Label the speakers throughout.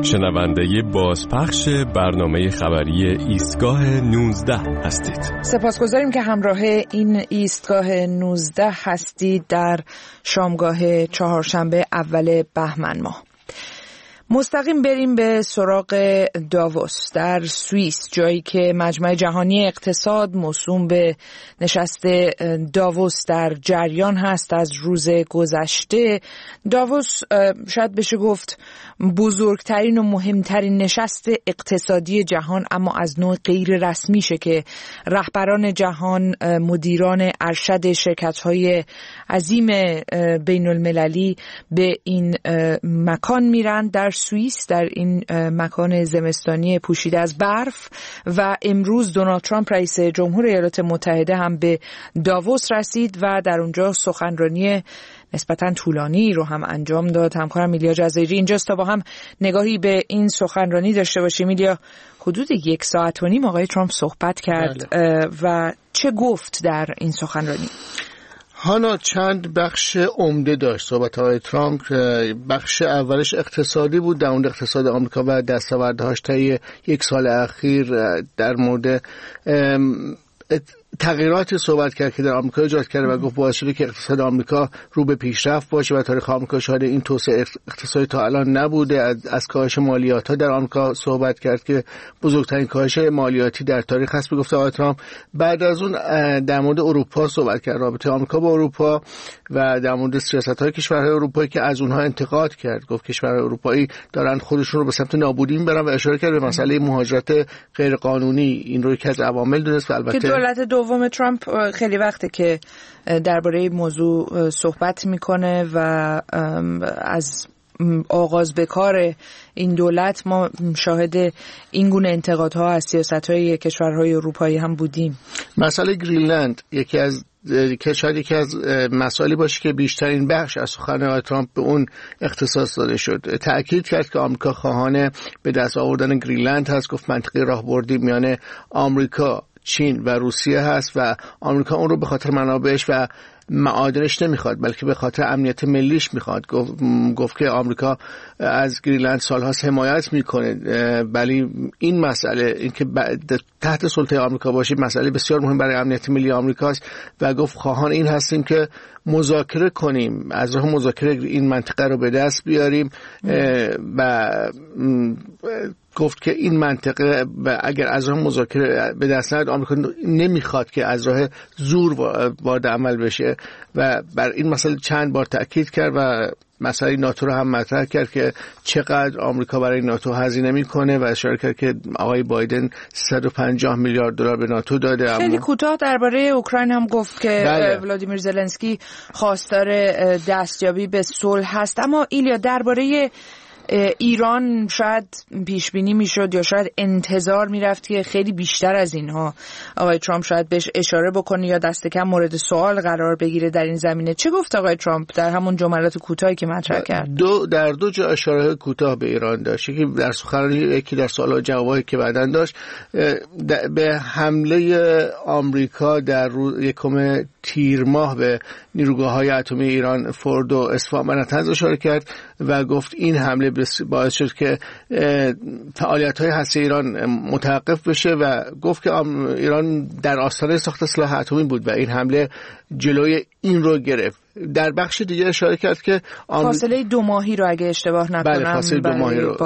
Speaker 1: شنونده بازپخش برنامه خبری ایستگاه 19 هستید.
Speaker 2: سپاسگزاریم که همراه این ایستگاه 19 هستید در شامگاه چهارشنبه اول بهمن ماه. مستقیم بریم به سراغ داووس در سوئیس، جایی که مجمع جهانی اقتصاد موسوم به نشست داووس در جریان هست از روز گذشته. داووس شاید بشه گفت بزرگترین و مهمترین نشست اقتصادی جهان، اما از نوع غیر رسمیشه که رهبران جهان، مدیران ارشد شرکت‌های عظیم بین المللی به این مکان میرن در سوئیس، در این مکان زمستانی پوشیده از برف. و امروز دونالد ترامپ رئیس جمهور ایالات متحده هم به داووس رسید و در اونجا سخنرانی نسبتاً طولانی رو هم انجام داد. همکارم ایلیا جزایری اینجاست تا با هم نگاهی به این سخنرانی داشته باشیم. ایلیا، حدود 1.5 ساعت آقای ترامپ صحبت کرد و چه گفت در این سخنرانی؟
Speaker 3: هانا چند بخش عمده داشت صحبت آقای ترامپ. بخش اولش اقتصادی بود، در مورد اقتصاد آمریکا و دستاوردهاش طی 1 سال اخیر، در مورد تغییرات صحبت کرد که در آمریکا ایجاد کرده و گفت باعث شده که اقتصاد آمریکا رو به پیشرفت باشه و تاریخ آمریکا شاهد این توسعه اقتصادی تا الان نبوده. از کاهش مالیات‌ها در آمریکا صحبت کرد که بزرگترین کاهش مالیاتی در تاریخ هست، گفت آقای ترامپ. بعد از اون در مورد اروپا صحبت کرد، رابطه آمریکا با اروپا و در مورد سیاست‌های کشورهای اروپایی که از اونها انتقاد کرد. گفت کشورهای اروپایی دارن خودشون رو به سمت نابودی میبرن و اشاره کرد به مسئله مهاجرت غیرقانونی. این رو یکی از عوامل دونست. البته که
Speaker 2: دولت دوم ترامپ خیلی وقته که درباره موضوع صحبت میکنه و از آغاز به کار این دولت ما شاهد این گونه انتقادها از سیاست‌های کشورهای اروپایی هم بودیم.
Speaker 3: مسئله گرینلند یکی از مسائلی باشه که بیشترین بخش از سخن آقای ترامپ به اون اختصاص داده شد. تأکید کرد که آمریکا خواهان به دست آوردن گرینلند هست. گفت منطقه راهبردی میان آمریکا، چین و روسیه هست و آمریکا اون رو به خاطر منابعش و معادنش نمیخواد، بلکه به خاطر امنیت ملیش میخواد. گفت که آمریکا از گرینلند سالهاست حمایت میکنه، ولی این مسئله، این که تحت سلطه آمریکا باشه، مسئله بسیار مهم برای امنیت ملی آمریکاست و گفت خواهان این هستیم که مذاکره کنیم، از راه مذاکره این منطقه رو به دست بیاریم و گفت که این منطقه اگر از راه مذاکره به دست نیاد، آمریکا نمیخواد که از راه زور وارد عمل بشه و بر این مسئله چند بار تأکید کرد و مسئله ناتو رو هم مطرح کرد که چقدر آمریکا برای ناتو هزینه میکنه و اشاره کرد که آقای بایدن 350 میلیارد دلار به ناتو داده.
Speaker 2: خیلی کوتاه درباره اوکراین هم گفت که ولادیمیر زلنسکی خواستار دستیابی به صلح هست. اما ایلیا، درباره ایران شاید پیش بینی میشد یا شاید انتظار میرفت که خیلی بیشتر از اینها آقای ترامپ شاید بهش اشاره بکنه یا دست کم مورد سوال قرار بگیره در این زمینه. چه گفت آقای ترامپ در همون جملات کوتاهی که مطرح کرد؟
Speaker 3: در دو جا اشاره کوتاه به ایران داشت، یکی در سخنرانی، یکی در سوال و جوابی که بعداً داشت. به حمله آمریکا در روز 1 تیر ماه به نیروگاه‌های اتمی ایران، فورد و اصفهان و نتنز اشاره کرد و گفت این حمله باعث شد که فعالیت‌های هسته ایران متوقف بشه و گفت که ایران در آستانه ساخت سلاح اتمی بود و این حمله جلوی این رو گرفت. در بخش دیگه اشاره کرد که
Speaker 2: فاصله 2 ماهی رو اگه اشتباه نکنم،
Speaker 3: بله، فاصله 2 ماهی رو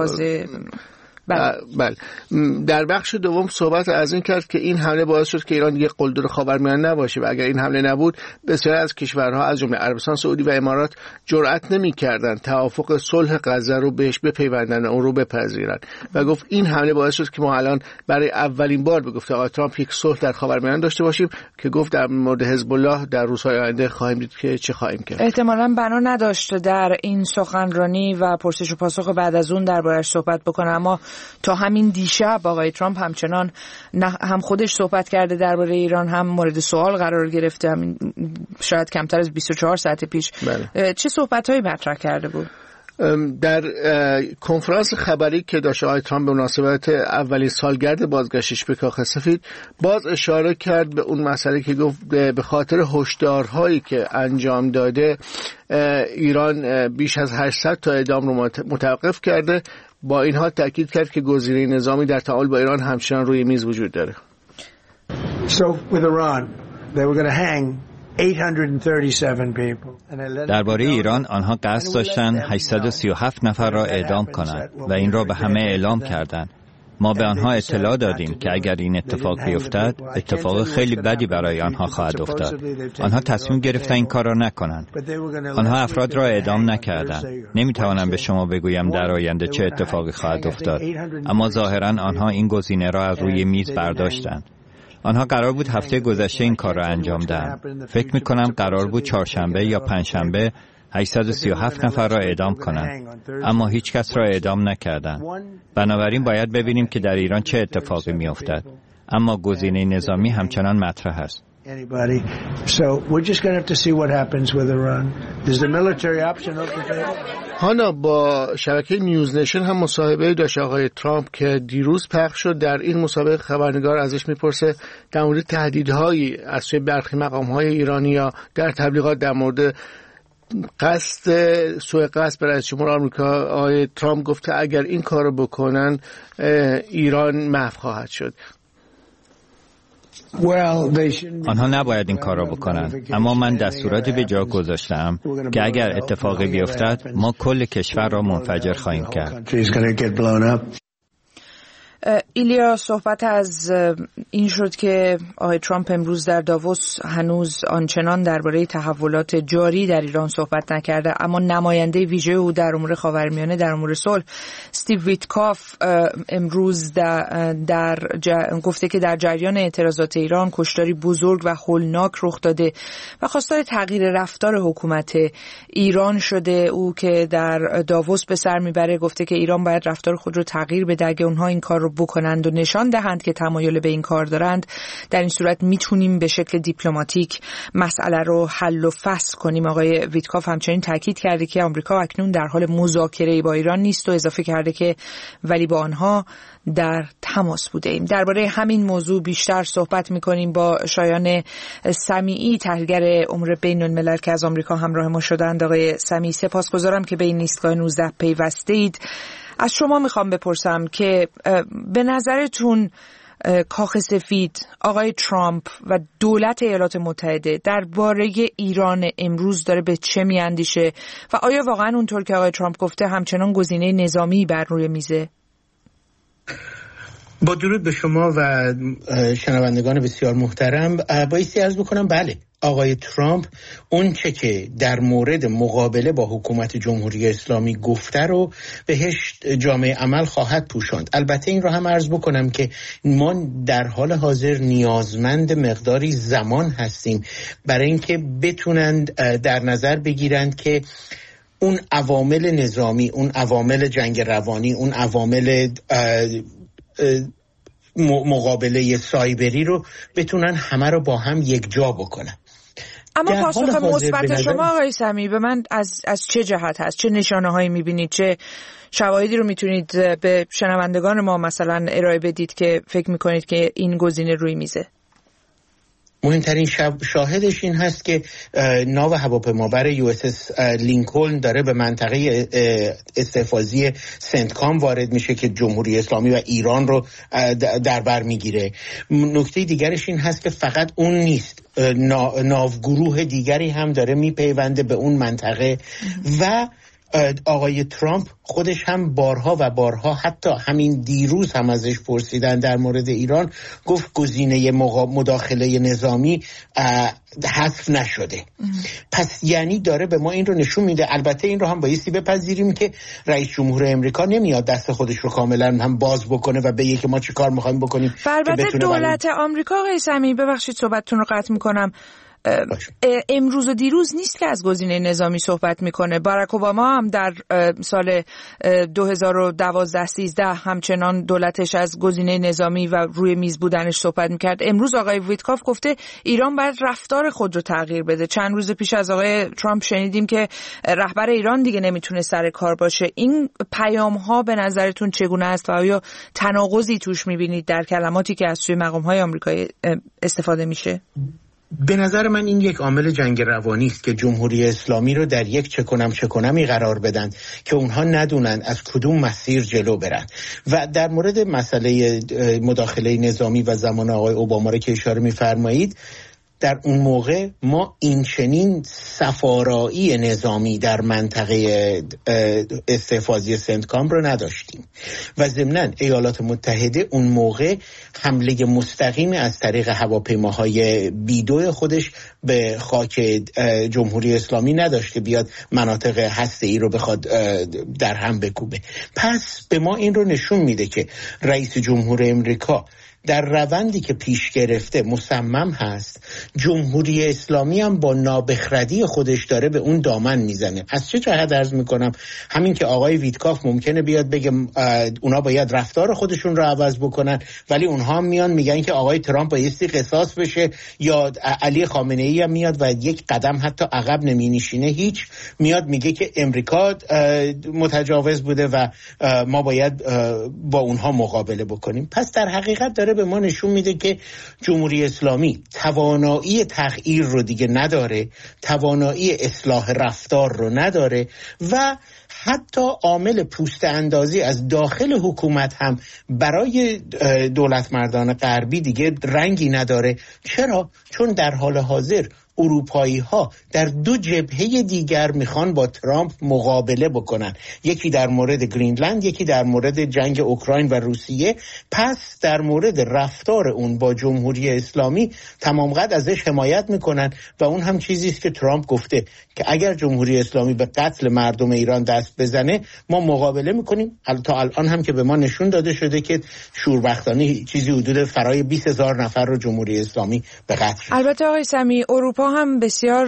Speaker 3: بله. در بخش دوم صحبت از این کرد که این حمله باعث شد که ایران یک قلدر خاورمیانه نباشه و اگر این حمله نبود بسیاری از کشورها از جمله عربستان سعودی و امارات جرئت نمی‌کردند توافق صلح غزه رو بهش بپیوندن، اون رو بپذیرن و گفت این حمله باعث شد که ما الان برای اولین بار به گفته آقای ترامپ یک صلح در خاورمیانه داشته باشیم که گفت در مورد حزب الله در روزهای آینده خواهیم دید که چه خواهیم کرد.
Speaker 2: احتمالاً بنا نداشت در این سخنرانی و پرسش و پاسخ بعد از اون دربارش صحبت بکنه، اما تا همین دیشب آقای ترامپ همچنان هم خودش صحبت کرده درباره ایران، هم مورد سوال قرار گرفته، همین شاید کمتر از 24 ساعت پیش. بله. چه صحبت‌هایی مطرح کرده بود؟
Speaker 3: در کنفرانس خبری که داشت آقای ترامپ به مناسبت اولین سالگرد بازگشتش به کاخ سفید باز اشاره کرد به اون مسئله که گفت به خاطر هشدارهایی که انجام داده ایران بیش از 800 تا اعدام رو متوقف کرده با این حال تاکید کرد که گزینه نظامی در تعامل با ایران همچنان روی میز وجود داره.
Speaker 4: So with Iran, they were going to hang 837 people.
Speaker 5: درباره ایران آنها قصد داشتند 837 نفر را اعدام کنند و این را به همه اعلام کردند. ما به آنها اطلاع دادیم که اگر این اتفاق بیفتد اتفاق خیلی بدی برای آنها خواهد افتاد. آنها تصمیم گرفتند این کار را نکنند. آنها افراد را اعدام نکردند. نمیتوانم به شما بگویم در آینده چه اتفاقی خواهد افتاد، اما ظاهرا آنها این گزینه را از روی میز برداشتند. آنها قرار بود هفته گذشته این کار را انجام دهند. فکر می‌کنم قرار بود چهارشنبه یا پنجشنبه 837 نفر را اعدام کنند، اما هیچ کس را اعدام نکردند. بنابراین باید ببینیم که در ایران چه اتفاقی می‌افتد. اما گزینه نظامی همچنان مطرح است.
Speaker 3: هانا، با شبکه نیوز نشن هم مصاحبه داشت آقای ترامپ که دیروز پخش شد. در این مسابقه خبرنگار ازش میپرسه در مورد تهدیدهایی از سوی برخی مقام‌های ایرانی‌ها در تبلیغات در مورد سوء قصد به رئیس جمهور آمریکا. آقای ترامپ گفته اگر این کارو بکنن ایران محو خواهد شد.
Speaker 5: آنها نباید این کار را بکنند، اما من دستوراتی به جا گذاشتم که اگر اتفاقی بیفتد ما کل کشور را منفجر خواهیم کرد.
Speaker 2: ایلیا، صحبت از این شد که آقای ترامپ امروز در داووس هنوز آنچنان درباره تحولات جاری در ایران صحبت نکرده، اما نماینده ویژه او در امور خاورمیانه، در امور صلح، استیو ویتکاف، امروز گفته که در جریان اعتراضات ایران کشتاری بزرگ و هولناک رخ داده و خواستار تغییر رفتار حکومت ایران شده. او که در داووس به سر میبره گفته که ایران باید رفتار خود رو تغییر بده. اگه اونها این کار رو بکنند و نشان دهند که تمایل به این کار دارند، در این صورت میتونیم به شکل دیپلماتیک مسئله رو حل و فصل کنیم. آقای ویتکاف همچنین تاکید کرده که آمریکا اکنون در حال مذاکره با ایران نیست و اضافه کرده که ولی با آنها در تماس بوده ایم. درباره همین موضوع بیشتر صحبت میکنیم با شایان سمیعی، تحلیلگر امور بین الملل که از آمریکا همراه ما شدند. آقای سمیعی، سپاسگزارم که به این ایستگاه 19 پیوسته اید. از شما میخوام بپرسم که به نظرتون کاخ سفید، آقای ترامپ و دولت ایالات متحده درباره ایران امروز داره به چه میاندیشه و آیا واقعا اونطور که آقای ترامپ گفته همچنان گزینه نظامی بر روی میزه؟
Speaker 6: با درود به شما و شنوندگان بسیار محترم، بایستی عرض بکنم بله، آقای ترامپ اون چه که در مورد مقابله با حکومت جمهوری اسلامی گفته رو بهش جامعه عمل خواهد پوشاند. البته این رو هم عرض بکنم که ما در حال حاضر نیازمند مقداری زمان هستیم برای اینکه بتونند در نظر بگیرند که اون عوامل نظامی، اون عوامل جنگ روانی، اون عوامل مقابله سایبری رو بتونن همه رو با هم یک جا بکنن.
Speaker 2: اما پاسخ مثبت شما آقای سمیعی به من از چه جهت هست؟ چه نشانه هایی میبینید؟ چه شواهدی رو میتونید به شنوندگان ما مثلا ارائه بدید که فکر میکنید که این گزینه روی میزه؟
Speaker 6: مهمترین شاهدش این هست که ناو هواپیمابر USS لینکلن داره به منطقه استحفاظی سنتکام وارد میشه که جمهوری اسلامی و ایران رو در بر میگیره. نکته دیگرش این هست که فقط اون نیست، ناوگروه دیگری هم داره میپیونده به اون منطقه و آقای ترامپ خودش هم بارها و بارها، حتی همین دیروز هم ازش پرسیدن در مورد ایران، گفت گزینه مداخله نظامی حذف نشده. پس یعنی داره به ما این رو نشون میده. البته این رو هم بایستی بپذیریم که رئیس جمهور امریکا نمیاد دست خودش رو کاملا هم باز بکنه و بگه که ما چی کار میخوایم بکنیم.
Speaker 2: البته دولت آمریکا، آقای سمیعی ببخشید صحبتتون رو قطع میکنم، امروز و دیروز نیست که از گزینه نظامی صحبت میکنه. باراک اوباما هم در سال 2012-13 همچنان دولتش از گزینه نظامی و روی میز بودنش صحبت میکرد. امروز آقای ویتکاف گفته ایران باید رفتار خود رو تغییر بده. چند روز پیش از آقای ترامپ شنیدیم که رهبر ایران دیگه نمیتونه سر کار باشه. این پیام ها به نظرتون چگونه است و آیا تناقضی توش میبینید در کلماتی که از سوی مقام های آمریکایی استفاده میشه؟
Speaker 6: به نظر من این یک عامل جنگ روانی است که جمهوری اسلامی رو در یک چکنمی قرار بدن که اونها ندونن از کدوم مسیر جلو برن. و در مورد مسئله مداخله نظامی و زمان آقای اوباما رو که اشاره می‌فرمایید، در اون موقع ما این چنین سفارایی نظامی در منطقه استحفاظی سنتکام رو نداشتیم و ضمناً ایالات متحده اون موقع حمله مستقیم از طریق هواپیماهای بیدو خودش به خاک جمهوری اسلامی نداشت که بیاد مناطق هسته‌ای رو بخواد در هم بکوبه. پس به ما این رو نشون میده که رئیس جمهور امریکا در روندی که پیش گرفته مصمم هست. جمهوری اسلامی هم با نابخردی خودش داره به اون دامن میزنه. از چه جهت عرض میکنم؟ همین که آقای ویتکاف ممکنه بیاد بگه اونا باید رفتار خودشون رو عوض بکنن، ولی اونها هم میان میگن که آقای ترامپ بایستی قصاص بشه، یا علی خامنه‌ای هم میاد و یک قدم حتی عقب نمینشینه، هیچ میاد میگه که امریکا متجاوز بوده و ما باید با اونها مقابله بکنیم. پس در حقیقت داره به ما نشون میده که جمهوری اسلامی توانایی تغییر رو دیگه نداره، توانایی اصلاح رفتار رو نداره و حتی عامل پوست اندازی از داخل حکومت هم برای دولت مردان غربی دیگه رنگی نداره. چرا؟ چون در حال حاضر اروپایی ها در دو جبهه دیگر میخوان با ترامپ مقابله بکنن، یکی در مورد گرینلند، یکی در مورد جنگ اوکراین و روسیه. پس در مورد رفتار اون با جمهوری اسلامی تمام قد ازش حمایت میکنن و اون هم چیزی است که ترامپ گفته که اگر جمهوری اسلامی به قتل مردم ایران دست بزنه ما مقابله میکنیم. تا الان هم که به ما نشون داده شده که شوربختانه چیزی حدود فرای 20,000 نفر رو جمهوری اسلامی به قتل رسوند.
Speaker 2: البته آقای سمی، اروپا هم بسیار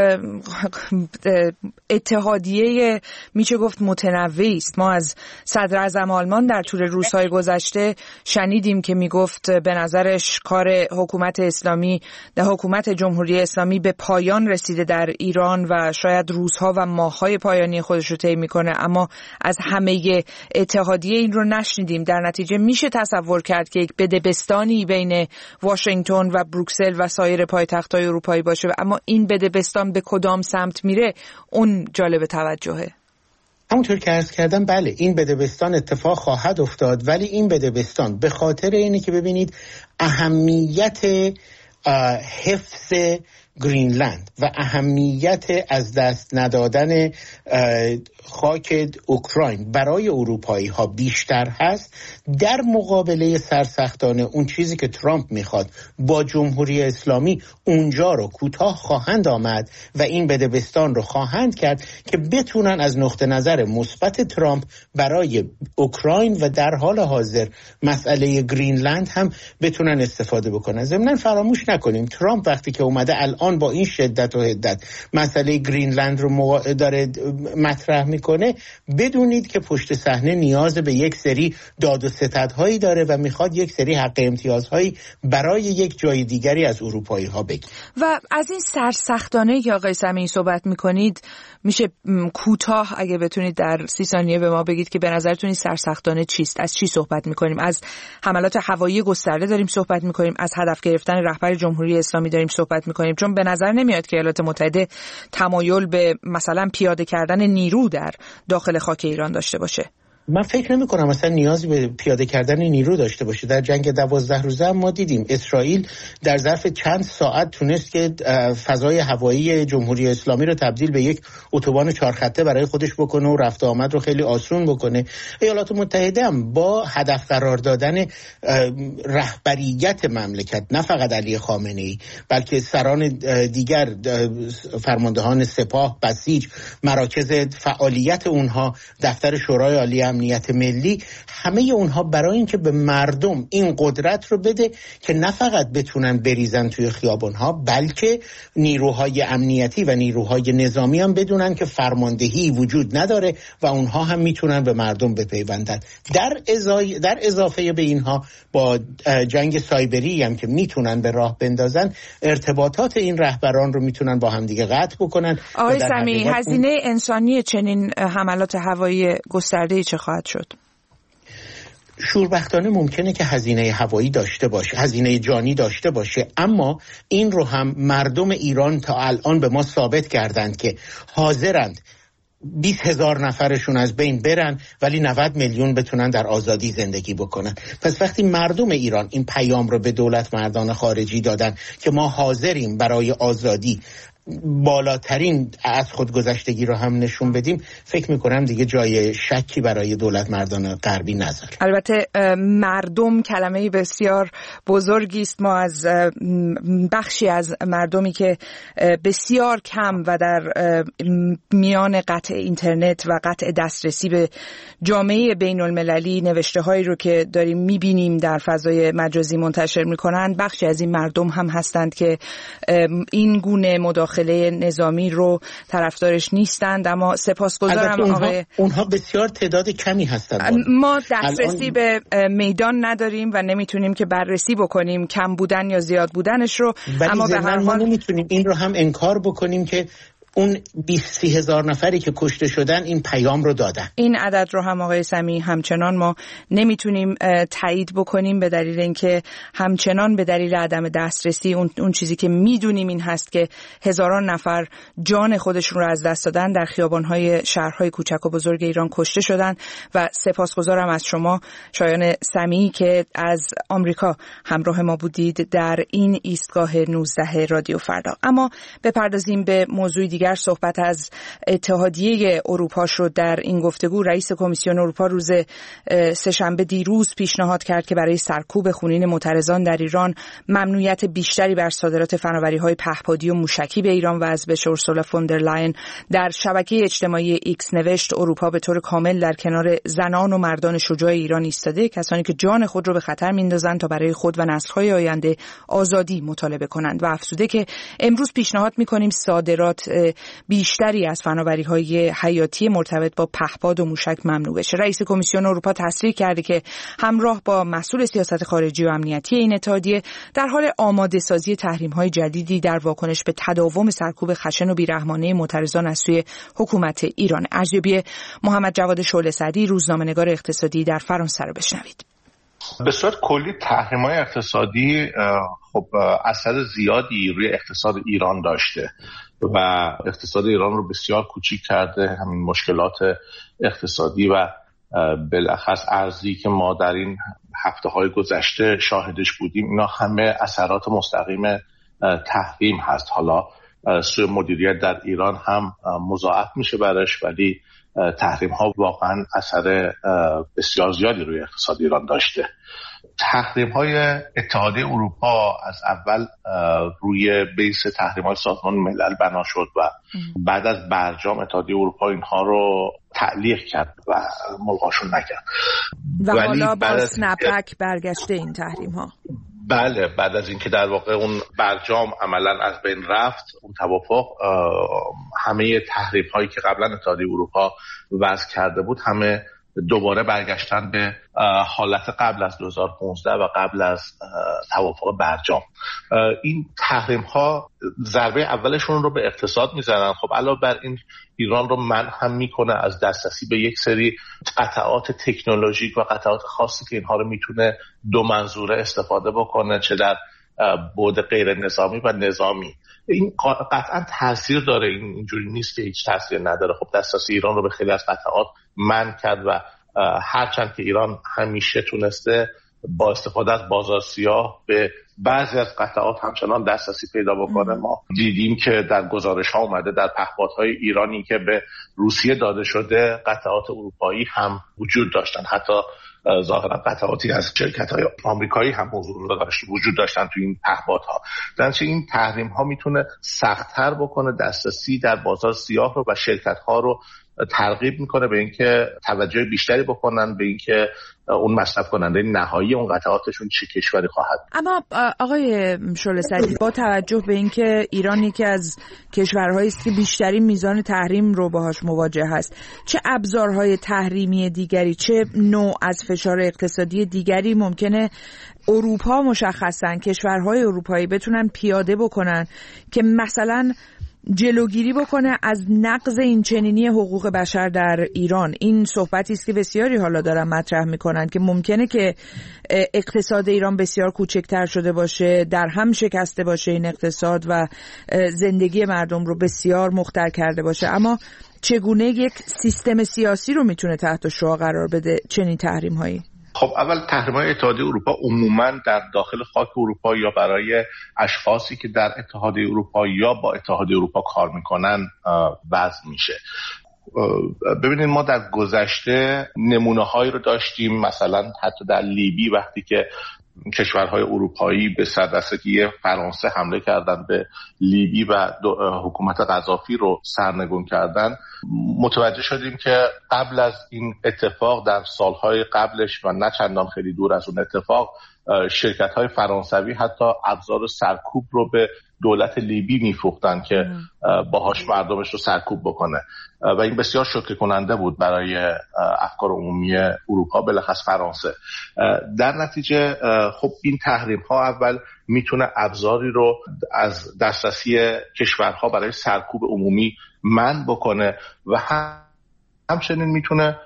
Speaker 2: اتحادیه میشه گفت متنوعی است. ما از صدر اعظم آلمان در طول روزهای گذشته شنیدیم که میگفت به نظرش کار حکومت اسلامی در حکومت جمهوری اسلامی به پایان رسیده در ایران و شاید روزها و ماههای پایانی خودش رو طی میکنه، اما از همه اتحادیه این رو نشنیدیم. در نتیجه میشه تصور کرد که یک بدبستانی بین واشنگتن و بروکسل و سایر پایتخت‌های اروپایی باشه، اما این بدبستان به کدام سمت میره اون جالب توجهه.
Speaker 6: همونطور که عرض کردم بله این بدبستان اتفاق خواهد افتاد، ولی این بدبستان به خاطر اینه که ببینید اهمیت حفظ گرینلند و اهمیت از دست ندادن خاک اوکراین برای اروپایی ها بیشتر هست در مقابله سرسختانه اون چیزی که ترامپ میخواد. با جمهوری اسلامی اونجا رو کوتاه خواهند آمد و این بدبستان رو خواهند کرد که بتونن از نقطه نظر مثبت ترامپ برای اوکراین و در حال حاضر مسئله گرینلند هم بتونن استفاده بکنن. ضمناً فراموش نکنیم ترامپ وقتی که اومده الان با این شدت و حدت مسئله گرینلند رو داره مطرح میکنه، بدونید که پشت صحنه نیاز به یک سری داد و ستدهایی داره و میخواد یک سری حق امتیازهایی برای یک جای دیگری از اروپایی ها بگیره.
Speaker 2: و از این سرسختانه که آقای سمیعی صحبت میکنید میشه کوتاه اگه بتونید در 30 ثانیه به ما بگید که به نظرتون این سرسختانه چیست؟ از چی صحبت میکنیم؟ از حملات هوایی گسترده داریم صحبت میکنیم؟ از هدف گرفتن رهبر جمهوری اسلامی داریم صحبت میکنیم؟ چون به نظر نمیاد که ایالات متحده تمایل به مثلا پیاده کردن نیرو در داخل خاک ایران داشته باشه.
Speaker 6: من فکر نمی کنم مثلا نیازی به پیاده کردن نیرو داشته باشه. در جنگ 12 روزه ما دیدیم اسرائیل در ظرف چند ساعت تونست که فضای هوایی جمهوری اسلامی رو تبدیل به یک اتوبان 4 خطه برای خودش بکنه و رفت و آمد رو خیلی آسون بکنه. ایالات متحده هم با هدف قرار دادن رهبریت مملکت، نه فقط علی خامنه‌ای بلکه سران دیگر، فرماندهان سپاه، بسیج، مراکز فعالیت اونها، دفتر شورای عالی امنیت ملی، همه اونها برای اینکه به مردم این قدرت رو بده که نه فقط بتونن بریزن توی خیابان‌ها بلکه نیروهای امنیتی و نیروهای نظامی هم بدونن که فرماندهی وجود نداره و اونها هم میتونن به مردم بپیوندن. در اضافه به اینها با جنگ سایبری هم که میتونن به راه بندازن، ارتباطات این رهبران رو میتونن با هم دیگه قطع بکنن.
Speaker 2: آقای سمیعی، هزینه انسانی چنین حملات هوایی گسترده چه خواهد شد؟
Speaker 6: شوربختانه ممکنه که هزینه هوایی داشته باشه، هزینه جانی داشته باشه، اما این رو هم مردم ایران تا الان به ما ثابت کردند که حاضرند 20,000 نفرشون از بین برن ولی 90 میلیون بتونن در آزادی زندگی بکنن. پس وقتی مردم ایران این پیام رو به دولت مردان خارجی دادن که ما حاضریم برای آزادی بالاترین از خودگذشتگی رو هم نشون بدیم، فکر میکنم دیگه جای شکی برای دولت مردان غربی نذاره.
Speaker 2: البته مردم کلمه بسیار بزرگی است. ما از بخشی از مردمی که بسیار کم و در میان قطع اینترنت و قطع دسترسی به جامعه بین المللی نوشته هایی رو که داریم میبینیم در فضای مجازی منتشر میکنند، بخشی از این مردم هم هستند که این گونه مداخله نظامی رو طرفدارش نیستند. اما سپاسگزارم آقای
Speaker 6: اونها بسیار تعداد کمی هستند.
Speaker 2: ما دسترسی به میدان نداریم و نمیتونیم که بررسی بکنیم کم بودن یا زیاد بودنش رو، اما به هر حال
Speaker 6: نمیتونیم این رو هم انکار بکنیم که اون 20,000 نفری که کشته شدن این پیام رو دادن.
Speaker 2: این عدد رو هم آقای سمیع همچنان ما نمیتونیم تایید بکنیم به دلیل اینکه همچنان به دلیل عدم دسترسی اون چیزی که میدونیم این هست که هزاران نفر جان خودشون رو از دست دادن، در خیابان‌های شهرهای کوچک و بزرگ ایران کشته شدن. و سپاسگزارم از شما شایان سمیعی که از آمریکا همراه ما بودید در این ایستگاه 19 رادیو فردا. اما بپردازیم به موضوع دیگر. صحبت از اتحادیه اروپا شد در این گفتگو. رئیس کمیسیون اروپا روز سه‌شنبه دیروز پیشنهاد کرد که برای سرکوب خونین معترضان در ایران ممنوعیت بیشتری بر صادرات فناوری‌های پهپادی و موشکی به ایران وضع بشه. اورسولا فون در لاین در شبکه اجتماعی ایکس نوشت اروپا به طور کامل در کنار زنان و مردان شجاع ایران ایستاده، کسانی که جان خود را به خطر میندازند تا برای خود و نسل‌های آینده آزادی مطالبه کنند. و افزوده که امروز پیشنهاد می‌کنیم صادرات بیشتری از فناوری‌های حیاتی مرتبط با پهپاد و موشک ممنوع بشه. رئیس کمیسیون اروپا تصریح کرده که همراه با مسئول سیاست خارجی و امنیتی این اتحادیه در حال آماده سازی تحریم‌های جدیدی در واکنش به تداوم سرکوب خشن و بیرحمانه معترضان از سوی حکومت ایران. ارزیابی محمد جواد شعله‌سعدی، روزنامه‌نگار اقتصادی در فرانسه رو بشنوید.
Speaker 7: به صورت کلی تحریم‌های اقتصادی خب اثر زیادی روی اقتصاد ایران داشته و اقتصاد ایران رو بسیار کوچیک کرده. همین مشکلات اقتصادی و بالاخص ارزی که ما در این هفته‌های گذشته شاهدش بودیم، اینا همه اثرات مستقیم تحریم هست. حالا سوء مدیریت در ایران هم مضاعف میشه برش، ولی تحریم ها واقعا اثر بسیار زیادی روی اقتصاد ایران داشته. تحریم های اتحادیه اروپا از اول روی بیس تحریم های سازمان ملل بنا شد و بعد از برجام اتحادیه اروپا اینها رو تعلیق کرد و ملغاشون نکرد
Speaker 2: و حالا با سنپ بک برگشته این تحریم ها.
Speaker 7: بله، بعد از اینکه در واقع اون برجام عملا از بین رفت، اون توافق، همه تحریم هایی که قبلا اتحادیه اروپا وضع کرده بود همه دوباره برگشتن به حالت قبل از 2015 و قبل از توافق برجام. این تحریم ها ضربه اولشون رو به اقتصاد میزنن. خب علاوه بر این ایران رو منع هم میکنه از دسترسی به یک سری قطعات تکنولوژیک و قطعات خاصی که اینها رو میتونه دو منظوره استفاده بکنه، چه در بعد غیر نظامی و نظامی. این قطعا تاثیر داره، اینجوری نیست که هیچ تاثیر نداره. خب دسترسی ایران رو به خیلی از قطعات منع کرد و هرچند که ایران همیشه تونسته با استفاده از بازار سیاه به بعضی از قطعات همچنان دسترسی پیدا بکنه. ما دیدیم که در گزارش ها اومده در پهپادهای ایرانی که به روسیه داده شده قطعات اروپایی هم وجود داشتن، حتی ظاهرا قطعاتی از شرکت‌های آمریکایی هم وجود داشتن تو این پهپادها. در نتیجه این تحریم ها میتونه سخت‌تر بکنه دسترسی در بازار سیاه رو و شرکت‌ها رو ترغیب میکنه به اینکه توجه بیشتری بکنن به اینکه اون مصرف کننده نهایی اون قطعاتشون چه کشوری خواهد.
Speaker 2: اما آقای شعله‌سعدی، با توجه به اینکه ایران یکی از کشورهایی است که بیشترین میزان تحریم رو باهاش مواجه هست، چه ابزارهای تحریمی دیگری، چه نوع از فشار اقتصادی دیگری ممکنه اروپا مشخصاً کشورهای اروپایی بتونن پیاده بکنن که مثلا جلوگیری بکنه از نقض این چنینی حقوق بشر در ایران. این صحبتی است که بسیاری حالا دارن مطرح میکنن که ممکنه که اقتصاد ایران بسیار کوچکتر شده باشه، در هم شکسته باشه این اقتصاد و زندگی مردم رو بسیار مختل کرده باشه، اما چگونه یک سیستم سیاسی رو میتونه تحت شعاع قرار بده چنین تحریم هایی؟
Speaker 7: خب اول تحریم‌های اتحادیه اروپا عموماً در داخل خاک اروپا یا برای اشخاصی که در اتحادیه اروپا یا با اتحادیه اروپا کار میکنن وضع میشه. ببینید ما در گذشته نمونه‌هایی رو داشتیم، مثلا حتی در لیبی وقتی که کشورهای اروپایی به سردستگی فرانسه حمله کردن به لیبی و حکومت قذافی رو سرنگون کردن، متوجه شدیم که قبل از این اتفاق در سالهای قبلش و نه چندان خیلی دور از اون اتفاق، شرکت‌های فرانسوی حتی ابزار سرکوب رو به دولت لیبی میفروختن که باهاش مردمش رو سرکوب بکنه و این بسیار شوکه کننده بود برای افکار عمومی اروپا، بالاخص فرانسه. در نتیجه خب این تحریم ها اول میتونه ابزاری رو از دسترسی کشورها برای سرکوب عمومی منع بکنه و همچنین میتونه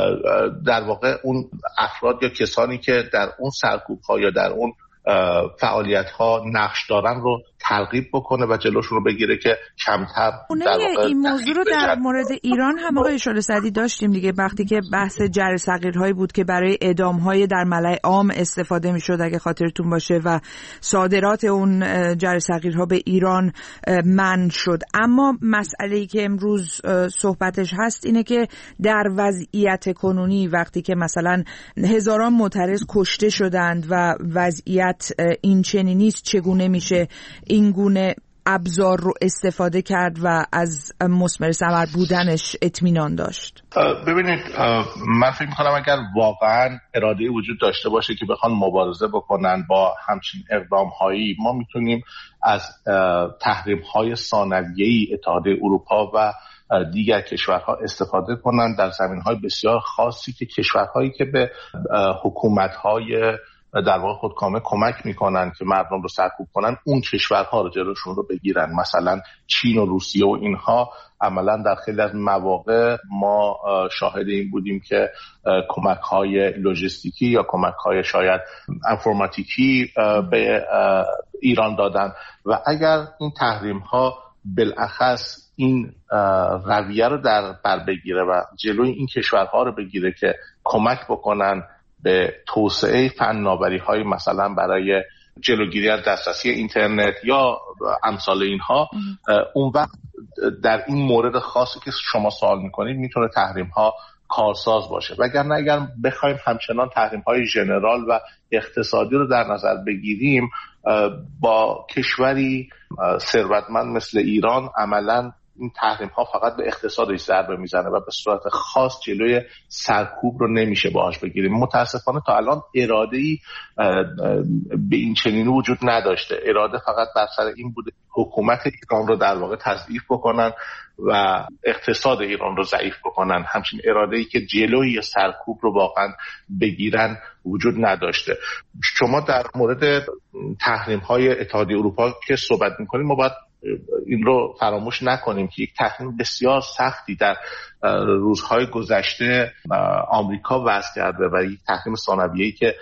Speaker 7: در واقع اون افراد یا کسانی که در اون سرکوب ها یا در اون فعالیت ها نقش دارن رو ترغیب بکنه و جلوشون رو بگیره که کمتر در واقع
Speaker 2: این موضوع رو در مورد ایران هم آقای شعله سعدی داشتیم دیگه، وقتی که بحث جر صغیرهایی بود که برای اعدام‌های در ملأ عام استفاده می‌شد اگه خاطرتون باشه و صادرات اون جر صغیرها به ایران منع شد. اما مسئله‌ای که امروز صحبتش هست اینه که در وضعیت کنونی وقتی که مثلا هزاران معترض کشته شدند و وضعیت این چنینی است، چگونه میشه این گونه ابزار رو استفاده کرد و از مثمر ثمر بودنش اطمینان داشت؟
Speaker 7: ببینید من فکر می‌کنم اگر واقعا اراده وجود داشته باشه که بخوان مبارزه بکنن با همچین اقدام‌هایی، ما میتونیم از تحریم‌های ثانویه‌ای اتحادیه اروپا و دیگر کشورها استفاده کنن در زمین‌های بسیار خاصی که کشورهایی که به حکومت‌های در واقع خودکامه کمک میکنن که مردم رو سرکوب کنن، اون کشورها رو جلوشون رو بگیرن. مثلا چین و روسیه و اینها عملا در خیلی از مواقع ما شاهد این بودیم که کمک‌های لوجستیکی یا کمک‌های شاید انفرماتیکی به ایران دادن و اگر این تحریم‌ها بالاخص این رویه رو در بر بگیره و جلوی این کشورها رو بگیره که کمک بکنن به توسعه فناوری‌های مثلا برای جلوگیری از دسترسی اینترنت یا امثال اینها، اون وقت در این مورد خاصی که شما سوال میکنید میتونه تحریم‌ها کارساز باشه. وگرنه اگر بخوایم همچنان تحریم‌های ژنرال و اقتصادی رو در نظر بگیریم، با کشوری ثروتمند مثل ایران عملاً این تحریم ها فقط به اقتصادش ضربه میزنه و به صورت خاص جلوی سرکوب رو نمیشه باهاش بگیریم. متاسفانه تا الان اراده‌ای به این چنینی وجود نداشته. اراده فقط بر سر این بوده حکومت ایران رو در واقع تضعیف بکنن و اقتصاد ایران رو ضعیف بکنن. همچین اراده‌ای که جلوی سرکوب رو واقعا بگیرن وجود نداشته. شما در مورد تحریم های اتحادیه اروپا که صحبت می‌کنید، ما باید این رو فراموش نکنیم که یک تحریم بسیار سختی در روزهای گذشته آمریکا وضع کرده و یک تحریم ثانویه‌ای که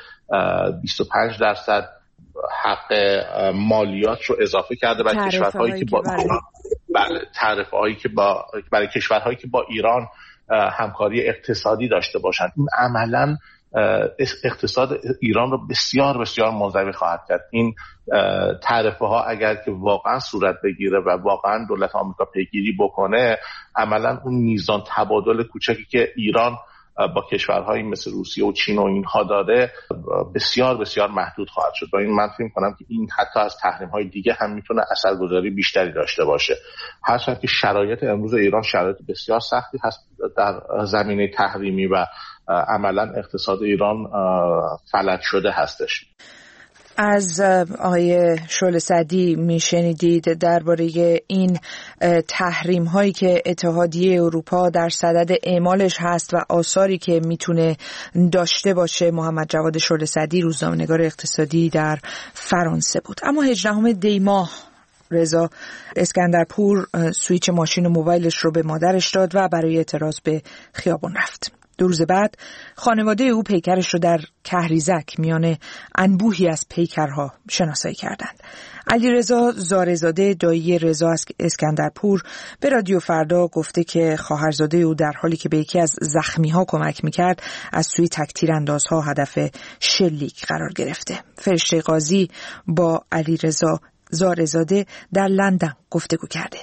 Speaker 7: 25% حق مالیات رو اضافه کرده برای کشورهایی که با تعرفه‌هایی که برای کشورهایی که با ایران همکاری اقتصادی داشته باشند. این عملاً اقتصاد ایران رو بسیار بسیار منزوی خواهد کرد. این تعرفه ها اگر که واقعا صورت بگیره و واقعا دولت آمریکا پیگیری بکنه، عملا اون میزان تبادل کوچکی که ایران با کشورهایی مثل روسیه و چین و اینها داره بسیار بسیار محدود خواهد شد. و این من فکر می‌کنم که این حتی از تحریم‌های دیگه هم میتونه اثرگذاری بیشتری داشته باشه. هرچند که شرایط امروز ایران شرایط بسیار سختی هست در زمینه تحریمی و عملا اقتصاد ایران فلج شده هستش.
Speaker 2: از آقای شعله سعدی میشنیدید درباره این تحریم هایی که اتحادیه اروپا در صدد اعمالش هست و آثاری که میتونه داشته باشه. محمد جواد شعله سعدی، روزنامه‌نگار اقتصادی در فرانسه بود. اما 18 دی ماه رضا اسکندرپور سویچ ماشین و موبایلش رو به مادرش داد و برای اعتراض به خیابان رفت. 2 روز بعد خانواده او پیکرش رو در کهریزک میان انبوهی از پیکرها شناسایی کردند. علیرضا زارزاده دایی رضا اسکندرپور به رادیو فردا گفته که خواهرزاده او در حالی که به یکی از زخمی‌ها کمک میکرد از سوی تک‌تیراندازها هدف شلیک قرار گرفته. فرشته قاضی با علیرضا زارزاده در لندن گفتگو کرده.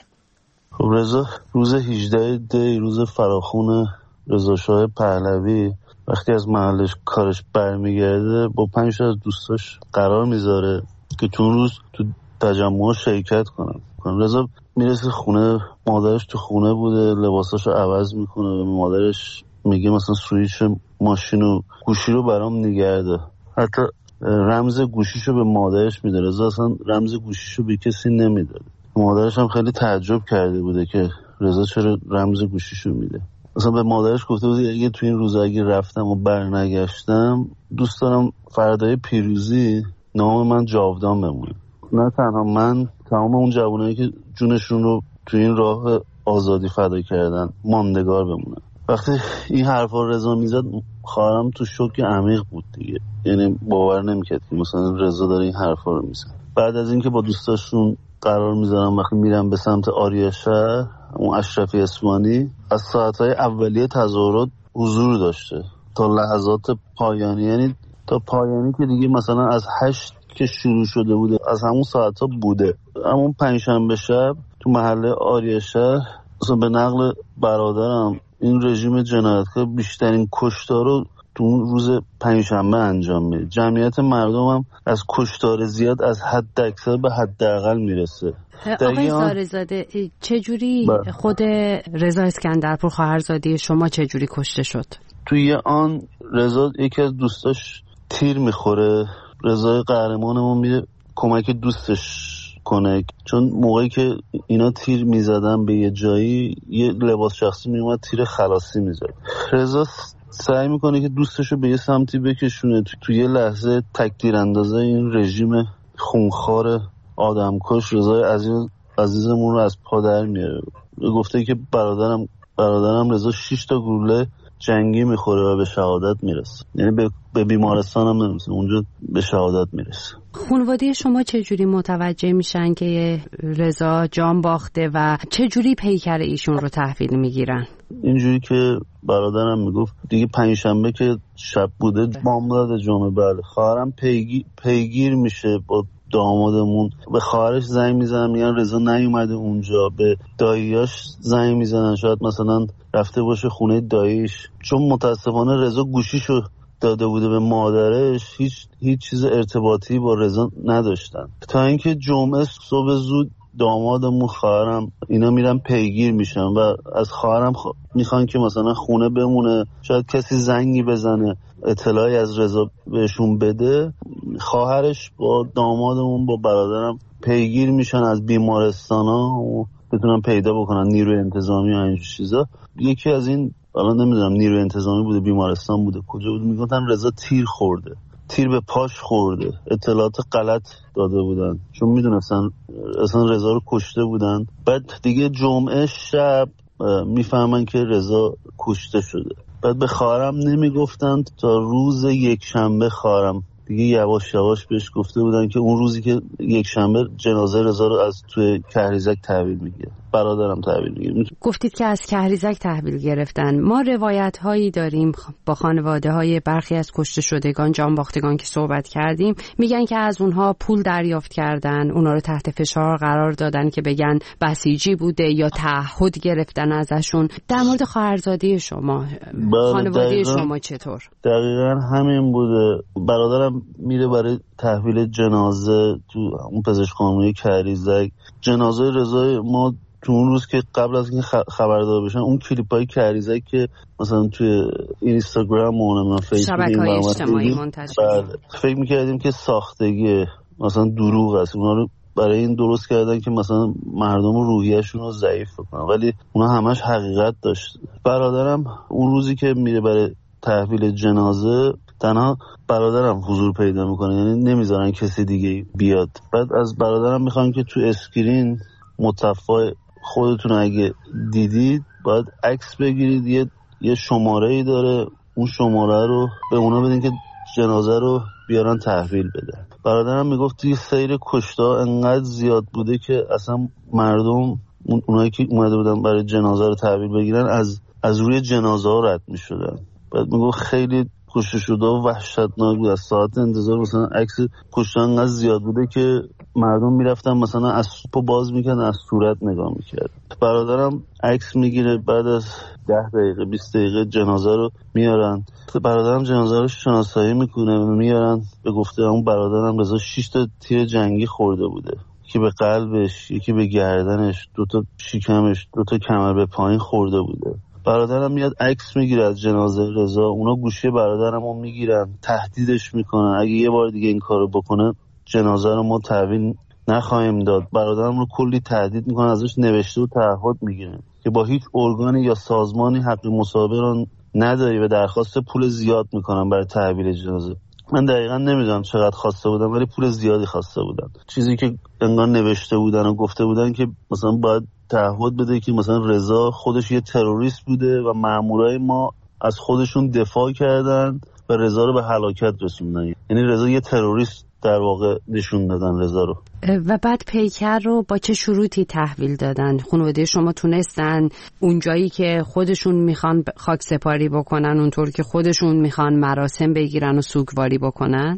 Speaker 8: رضا روز 18 دی روز فراخون رضا شاه پهلوی وقتی از محلش کارش برمیگرده با 5 تا از دوستاش قرار میذاره که تو اون روز تو تجمع شرکت کنن. رضا میرسه خونه، مادرش تو خونه بوده، لباساشو عوض میکنه، به مادرش میگه مثلا سویچ ماشین و گوشی رو برام نگرده. حتی رمز گوشیشو به مادرش میده. رضا اصلا رمز گوشیشو به کسی نمیداد. مادرش هم خیلی تعجب کرده بوده که رضا چرا رمز گوشیشو میده. مثلا به مادرش گفته بود اگه تو این روزا اگه رفتم و برنگشتم دوست دارم فردای پیروزی نام من جاودان بمونه. نه تنها من، تمام اون جوانایی که جونشون رو تو این راه آزادی فدا کردن ماندگار بمونه. وقتی این حرفا رضا میزد خواهرم تو شوک عمیق بود دیگه، یعنی باور نمیکرد که مثلا رضا داره این حرفا رو میزنه. بعد از اینکه با دوستاشون قرار میذارم وقتی میرم به سمت آریاشهر، اون اشرفی اسمانی از ساعتهای اولیه تظاهرات حضور داشته تا لحظات پایانی، یعنی تا پایانی که دیگه مثلا از 8 که شروع شده بوده از همون ساعتها بوده. همون پنجشنبه شب تو محله آریاشهر مثلا به نقل برادرم این رژیم جنایتکار بیشترین کشتار رو تو اون روز پنجشنبه انجام میده. جمعیت مردم هم از کشتار زیاد از حد اکثر به حداقل میرسه.
Speaker 9: آقای زارزاده چجوری خود رضا اسکندرپور خواهرزاده شما چجوری کشته شد؟
Speaker 8: توی آن رضا یکی از دوستاش تیر میخوره، رضا قهرمانمون میره کمک دوستش کنه، چون موقعی که اینا تیر میزدن به یه جایی یه لباس شخصی میومد تیر خلاصی میزد. رضا سعی میکنه که دوستشو به یه سمتی بکشونه، تو یه لحظه تک‌تیر اندازه این رژیم خونخوار آدمکش رضای عزیزمون رو از پا در میاره. گفته که برادرم رضا 6 تا گلوله جنگی میخوره و به شهادت میرسه، یعنی به بیمارستان هم نمیرسه، اونجا به شهادت میرسه.
Speaker 9: خانواده شما چجوری متوجه میشن که رضا جان باخته و چجوری پیکر ایشون رو تحویل میگیرن؟
Speaker 8: اینجوری که برادرم میگفت دیگه پنجشنبه که شب بوده بامداد جمعه، بله خواهرم پیگیر میشه با دامادمون، به خواهرش زنگ میزنن میگن رضا نیومده اونجا، به داییاش زنگ میزنن شاید مثلا رفته باشه خونه داییش، چون متاسفانه رضا گوشیشو داده بوده به مادرش، هیچ چیز ارتباطی با رضا نداشتن. تا اینکه جمعه صبح زود دامادمون خواهرم اینا میرن پیگیر میشن و از خواهرم میخوان که مثلا خونه بمونه، شاید کسی زنگی بزنه اطلاعی از رضا بهشون بده. خواهرش با دامادمون با برادرم پیگیر میشن از بیمارستانا و بتونن پیدا بکنن نیروی انتظامی و اینجور چیزا. یکی از این الان نمیدونم نیروی انتظامی بوده بیمارستان بوده کجا بود، میگفتن رضا تیر خورده، تیر به پاش خورده، اطلاعات غلط داده بودن چون میدونستن اصلا رضا رو کشته بودن. بعد دیگه جمعه شب میفهمن که رضا کشته شده. بعد به خواهرم نمیگفتن تا روز یکشنبه خواهرم دیگه یواش یواش بهش گفته بودن که اون روزی که یکشنبه جنازه رضا رو از توی کهریزک تحویل میگیره، برادرم تحویل میگیره.
Speaker 9: گفتید که از کهریزک تحویل گرفتن. ما روایت هایی داریم با خانواده های برخی از کشته شدگان جان باختگان که صحبت کردیم، میگن که از اونها پول دریافت کردن، اونا رو تحت فشار قرار دادن که بگن بسیجی بوده یا تعهد گرفتن ازشون. در مورد خواهرزاده شما خانواده شما چطور؟
Speaker 8: دقیقاً همین بوده. برادرم میره برای تحویل جنازه تو اون پزشکخانه کهریزک. جنازه رضا ما تو اون روز که قبل از اینکه خبردار بشن اون کلیپای کهریزک که مثلا توی اینستاگرام و فیسبوک
Speaker 9: شبکه‌های اجتماعی منتشر
Speaker 8: فکر می‌کردیم که ساختگی مثلا دروغ است، اونا رو برای این درست کردن که مثلا مردم روحیه‌شون رو ضعیف کنن، ولی اونا همش حقیقت داشت. برادرم اون روزی که میره برای تحویل جنازه تنها برادرم حضور پیدا میکنه، یعنی نمیذارن کسی دیگه بیاد. بعد از برادرم میخوان که تو اسکرین متفای خودتون اگه دیدید باید عکس بگیرید، یه شماره‌ای داره، اون شماره رو به اونا بدین که جنازه رو بیارن تحویل بده. برادرم میگفت دیگه سیر کشتا انقدر زیاد بوده که اصلا مردم اونایی که اومده بودن برای جنازه رو تحویل بگیرن از روی جنازه ها رد میشدن. بعد میگفت خیلی کشته شده و وحشتناک بود. از ساعت انتظار مثلا عکس کشته انقدر زیاد بوده که مردم میرفتن مثلا از سوپو باز میکردن، از صورت نگاه میکرد. برادرم عکس میگیره، بعد از 10 دقیقه 20 دقیقه جنازه رو میارن. برادرم جنازه رو شناسایی میکنه و میارن. به گفته اون برادرم رضا 6 تا تیر جنگی خورده بوده، یکی به قلبش، یکی به گردنش، 2 تا شکمش، 2 تا کمر به پایین خورده بوده. برادرم میاد عکس میگیره از جنازه رضا. اونا گوشی برادرمو میگیرن، تهدیدش میکنن اگه یه بار دیگه این کارو بکنه جنازه رو ما تحویل نخواهیم داد. برادرم رو کلی تهدید میکنن، ازش نوشته و تعهد میگیرن که با هیچ ارگانی یا سازمانی حق مصاحبه رو نداری و درخواست پول زیاد میکنن برای تحویل جنازه. من دقیقا نمیدونم چقدر خواسته بودن ولی پول زیادی خواسته بودن. چیزی که انگار نوشته بودن و گفته بودن که مثلا باید تعهد بده که مثلا رضا خودش یه تروریست بوده و مامورای ما از خودشون دفاع کردن و رضا رو به هلاکت رسوندن. یعنی رضا یه تروریست در واقع نشون دادن رضا رو.
Speaker 9: و بعد پیکر رو با چه شروطی تحویل دادن؟ خانواده شما تونستن اونجایی که خودشون میخوان خاک سپاری بکنن، اونطور که خودشون میخوان مراسم بگیرن و سوگواری بکنن؟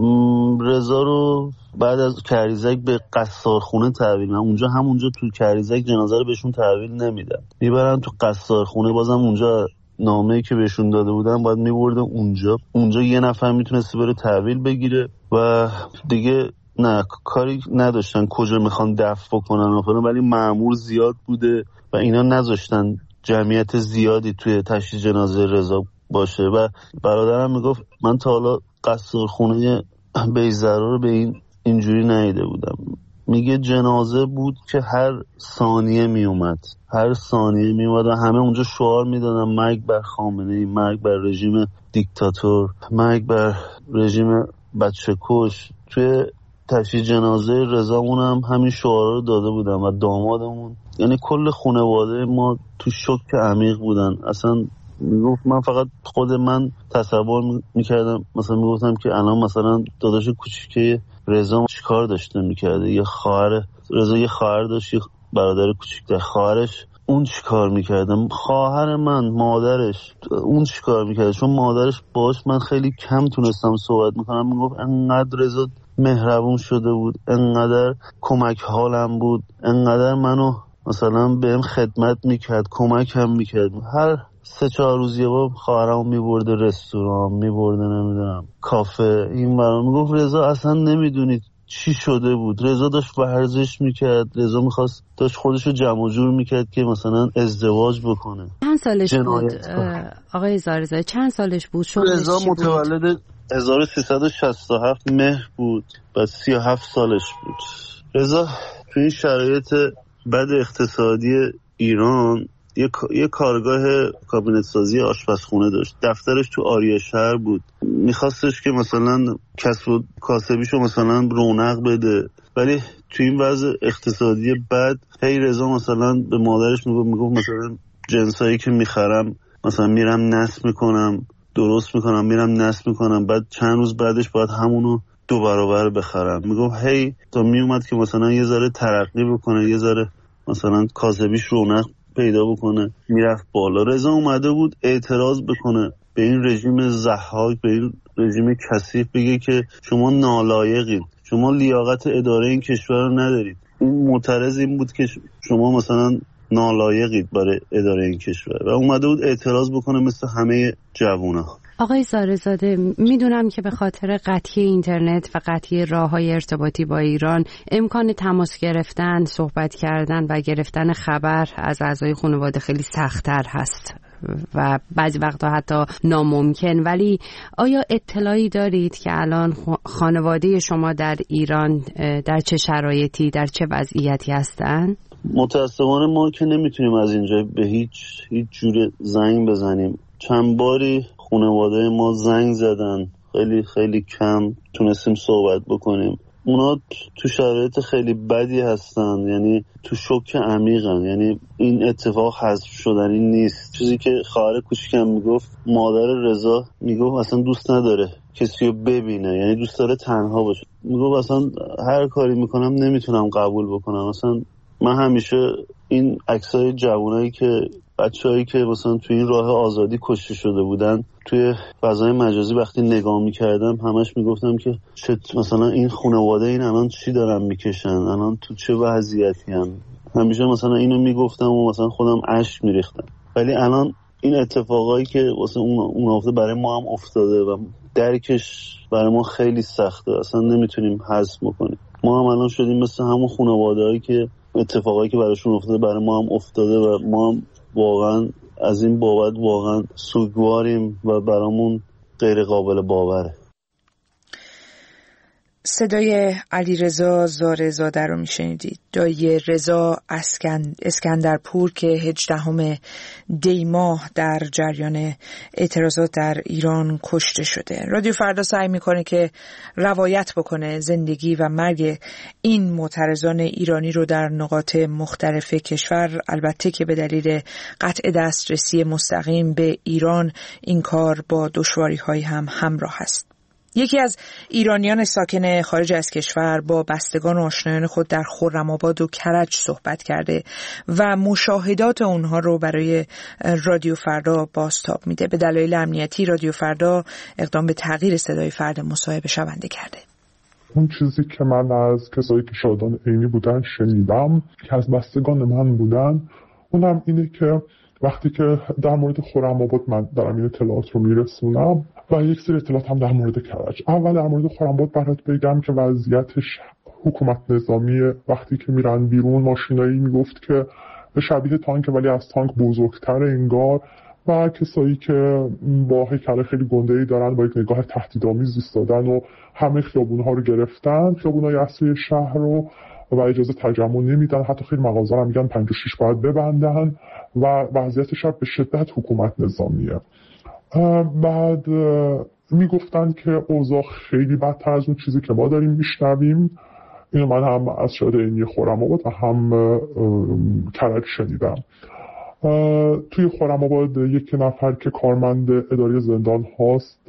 Speaker 8: رضا رو بعد از کریزک به قصارخونه تحویل، اونجا همونجا تو کریزک جنازه رو بهشون تحویل نمیدن، میبرن تو قصارخونه. بازم اونجا نامه‌ای که بهشون داده بودن باید میبرده اونجا یه نفر میتونسته بره تحویل بگیره و دیگه نه کاری نداشتن کجا میخوان دفن بکنن و فلان. ولی مأمور زیاد بوده و اینا نذاشتن جمعیت زیادی توی تشییع جنازه رضا باشه. و برادرم میگفت من تا حالا قصارخونه بیزرا رو به اینجوری ندیده بودم. میگه جنازه بود که هر ثانیه میومد و همه اونجا شعار میدادن مرگ بر خامنه‌ای، مرگ بر رژیم دیکتاتور، مرگ بر رژیم بچه کش. توی تشییع جنازه رضامون هم همین شعارا رو داده بودن و دامادمون، یعنی کل خانواده ما تو شوک عمیق بودن. اصلا میگفت من فقط خود من تصور میکردم، مثلا میگفتم که الان مثلا داداش کوچیکه رضا چیکار داشته میکرده، یه خواهر رضا یه خواهر داشت، یه برادر کوچیک‌تر، خواهرش اون چیکار میکرده، خواهر من مادرش اون چیکار میکرده. چون مادرش باش من خیلی کم تونستم صحبت میکنم، میگفت انقدر رضا مهربون شده بود، انقدر کمک حالم بود، انقدر منو مثلا بهم خدمت میکرد، کمک هم میکرد. هر 3-4 روز یه بار خواهرمو میبرده رستوران، میبرده نمیدونم کافه این برام. میگفت رضا اصلا نمیدونید چی شده بود. رضا داشت ورزش میکرد، رضا داشت خودشو جمع و جور میکرد که مثلا ازدواج بکنه.
Speaker 9: چند سالش بود آقای زارزاده؟ چند سالش بود؟
Speaker 8: رضا متولد 1367 مهر بود، بعد 37 سالش بود. رضا تو این شرایط بد اقتصادی ایران یه کارگاه کابینت سازی آشپزخونه داشت. دفترش تو آریا شهر بود. میخواستش که مثلا کسب و کاسبیشو مثلا رونق بده، ولی تو این وضع اقتصادی بد هی رضا مثلا به مادرش میگفت مثلا جنسایی که میخرم مثلا میرم نصب میکنم، درست میکنم، میرم نصب میکنم، بعد چند روز بعدش باید همونو 2 برابر بخرم. میگفت هی تا میومد که مثلا یه ذره ترقی بکنه، یه ذره مثلا کاسبیش رونق پیدا بکنه، میرفت بالا. رضا اومده بود اعتراض بکنه به این رژیم ضحاک، به این رژیم کثیف، بگه که شما نالایقید، شما لیاقت اداره این کشور رو ندارید. این معترض این بود که شما مثلا نالایقید برای اداره این کشور و اومده بود اعتراض بکنه مثل همه جوونا.
Speaker 9: آقای زارزاده، میدونم که به خاطر قطعی اینترنت و قطعی راه‌های ارتباطی با ایران امکان تماس گرفتن، صحبت کردن و گرفتن خبر از اعضای خانواده خیلی سخت‌تر هست و بعضی وقتا حتی ناممکن. ولی آیا اطلاعی دارید که الان خانواده شما در ایران در چه شرایطی، در چه وضعیتی هستن؟
Speaker 8: متاسفانه ما که نمیتونیم از اینجا به هیچ جور زنگ بزنیم. چند باری خانواده ما زنگ زدن، خیلی خیلی کم تونستیم صحبت بکنیم. اونا تو شرایط خیلی بدی هستن، یعنی تو شوک عمیقن، یعنی این اتفاق حذف شدنی نیست. چیزی که خواهر کوچیکم میگفت، مادر رضا میگفت اصلا دوست نداره کسی رو ببینه، یعنی دوست داره تنها باشه. میگفت اصلا هر کاری میکنم نمیتونم قبول بکنم. اصلا من همیشه این عکسای جوانایی که بچه‌هایی که مثلا توی این راه آزادی کشته شده بودن توی فضای مجازی وقتی نگاه می‌کردم همش میگفتم که مثلا این خانواده این الان چی دارن میکشن، الان تو چه وضعیتی ان. همیشه مثلا اینو میگفتم و مثلا خودم اشک میریختم. ولی الان این اتفاقایی که واسه اون افتاده برای ما هم افتاده و درکش برای ما خیلی سخته، اصلا نمیتونیم هضم کنیم. ما هم الان شدیم مثل همون خانواده‌ای که اتفاقایی که براشون افتاده برای ما هم افتاده و ما هم واقعا از این بابت واقعا سوگواریم و برامون غیر قابل باوره.
Speaker 2: صدای علیرضا زارزاده رو میشنیدید، دایی رضا اسکندرپور که 18 دی ماه در جریان اعتراضات در ایران کشته شده. رادیو فردا سعی میکنه که روایت بکنه زندگی و مرگ این معترضان ایرانی رو در نقاط مختلف کشور، البته که به دلیل قطع دسترسی مستقیم به ایران این کار با دشواری‌های هم همراه است. یکی از ایرانیان ساکن خارج از کشور با بستگان و آشنایان خود در خرم‌آباد و کرج صحبت کرده و مشاهدات اونها رو برای رادیو فردا بازتاب میده. به دلایل امنیتی رادیو فردا اقدام به تغییر صدای فرد مصاحبه شونده کرده.
Speaker 10: اون چیزی که من از کسایی که شاهدان عینی بودن شنیدم که از بستگان من بودن، اونم اینه که وقتی که در مورد خرم‌آباد من دارم این اطلاعات رو میرسونم و یک سری اطلاعات هم در مورد کرج. اول در مورد خرم‌آباد برات بگم که وضعیتش حکومت نظامیه. وقتی که میرن بیرون ماشینایی میگفت که شبیه تانک ولی از تانک بزرگتر انگار، و کسایی که با هیکل خیلی گنده‌ای دارن با یک نگاه تهدیدآمیز ایستادن و همه خیابون‌ها رو گرفتن، خیابون‌های اصلی شهر رو، و اجازه تجمع نمیدن. حتی خیلی مغازه رو میگن 5 و 6 باید ببندن و وضعیت شب به شدت حکومت نظامیه. بعد میگفتن که اوضاع خیلی بدتر از اون چیزی که ما داریم میشنویم. اینو من هم از شاهد عینی خرم‌آباد و هم کرج شنیدم. توی خرم‌آباد یک نفر که کارمند اداره زندان هاست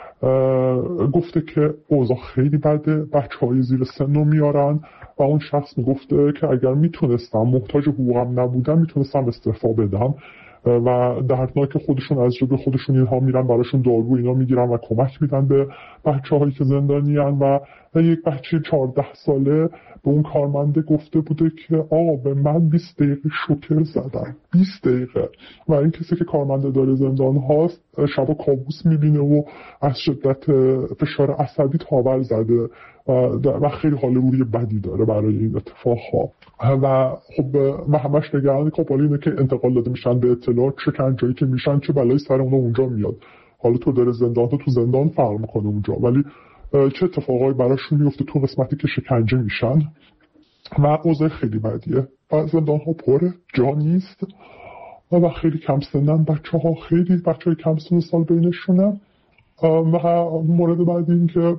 Speaker 10: گفته که اوضاع خیلی بده، بچه‌های زیر سن رو میارن و اون شخص میگفته که اگر میتونستم، محتاج حقوقم نبودم، میتونستم استعفا بدم و دردناک خودشون از جبه خودشون اینها میرن براشون دارو اینا میگیرن و کمک میدن به بچه‌هایی که زندانی ان. و یک بچه 14 ساله به اون کارمنده گفته بوده که آقا به من 20 دقیقه شوکر زدن، 20 دقیقه. و این کسی که کارمنده داره زندان هاست شبا کابوس میبینه و از شدت فشار عصبی تاول زده و خیلی حال روحی بدی داره برای این اتفاق ها. و خب من همش نگران کاپالینه که انتقال داده میشن به اطلاع، چه کنجایی که میشن، چه بلایی سر اونا اونجا میاد. حالا تو داره زندان، تو زندان فرق میکنه اونجا، ولی چه اتفاقایی براشون میفته تو قسمتی که شکنجه میشن. و اوضاع خیلی بدیه و زندان ها پره، جا نیست و خیلی کم سنن بچه ها، خیلی بچه های کم سن سال بینشونه. و مورد بعد این که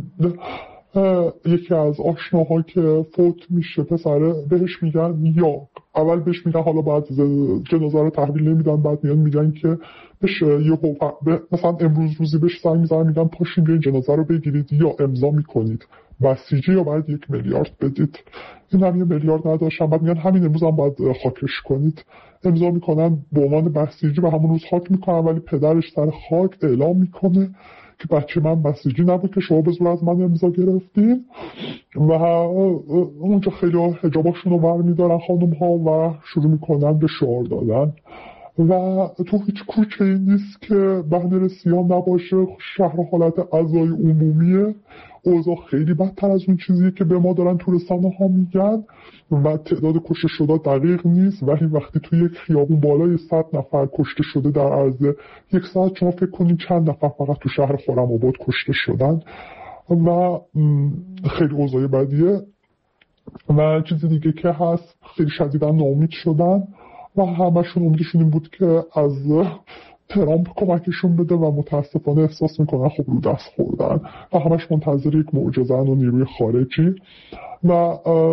Speaker 10: یکی از آشناها که فوت میشه پسره، بهش میگن یا اول بهش میگن حالا بعد جنازه رو تحویل نمیدن، بعد میان میگن که بشه مثلا امروز روزی بهش زنگ میزنن میگن پاشین بیاین جنازه رو بگیرید یا امضا میکنید بسیجی یا باید 1 میلیارد بدید. این هم 1 میلیارد نداشتن، بعد میگن همین امروز هم باید خاکش کنید. امضا میکنن به عنوان بسیجی و همون روز خاک میکنن، ولی پدرش سر خاک اعلام میکنه که بچه من بسیجی نبود که شما به زور از من امضا گرفتین. و اونجا خیلی حجاباشون رو ور میدارن خانم ها و شروع میکنن به شعار دادن. و تو هیچ کوچه ای نیست که بنر سیاه نباشه، شهر حالت عزای عمومیه. اوضاع خیلی بدتر از اون چیزی که به ما دارن تو رسانه ها میگن و تعداد کشته شده دقیق نیست، ولی وقتی تو یک خیابون بالای 100 نفر کشته شده در عرض 1 ساعت، شما فکر کنید چند نفر فقط تو شهر خرم‌آباد کشته شدن. و خیلی اوضاع بدیه. و چیز دیگه که هست، خیلی شدیداً ناامید شدن و همشون امیدشون این بود که از ترامپ کمکشون بده و متاسفانه احساس میکنن خب رو دست خوردن و همش منتظر یک معجزه و نیروی خارجی. و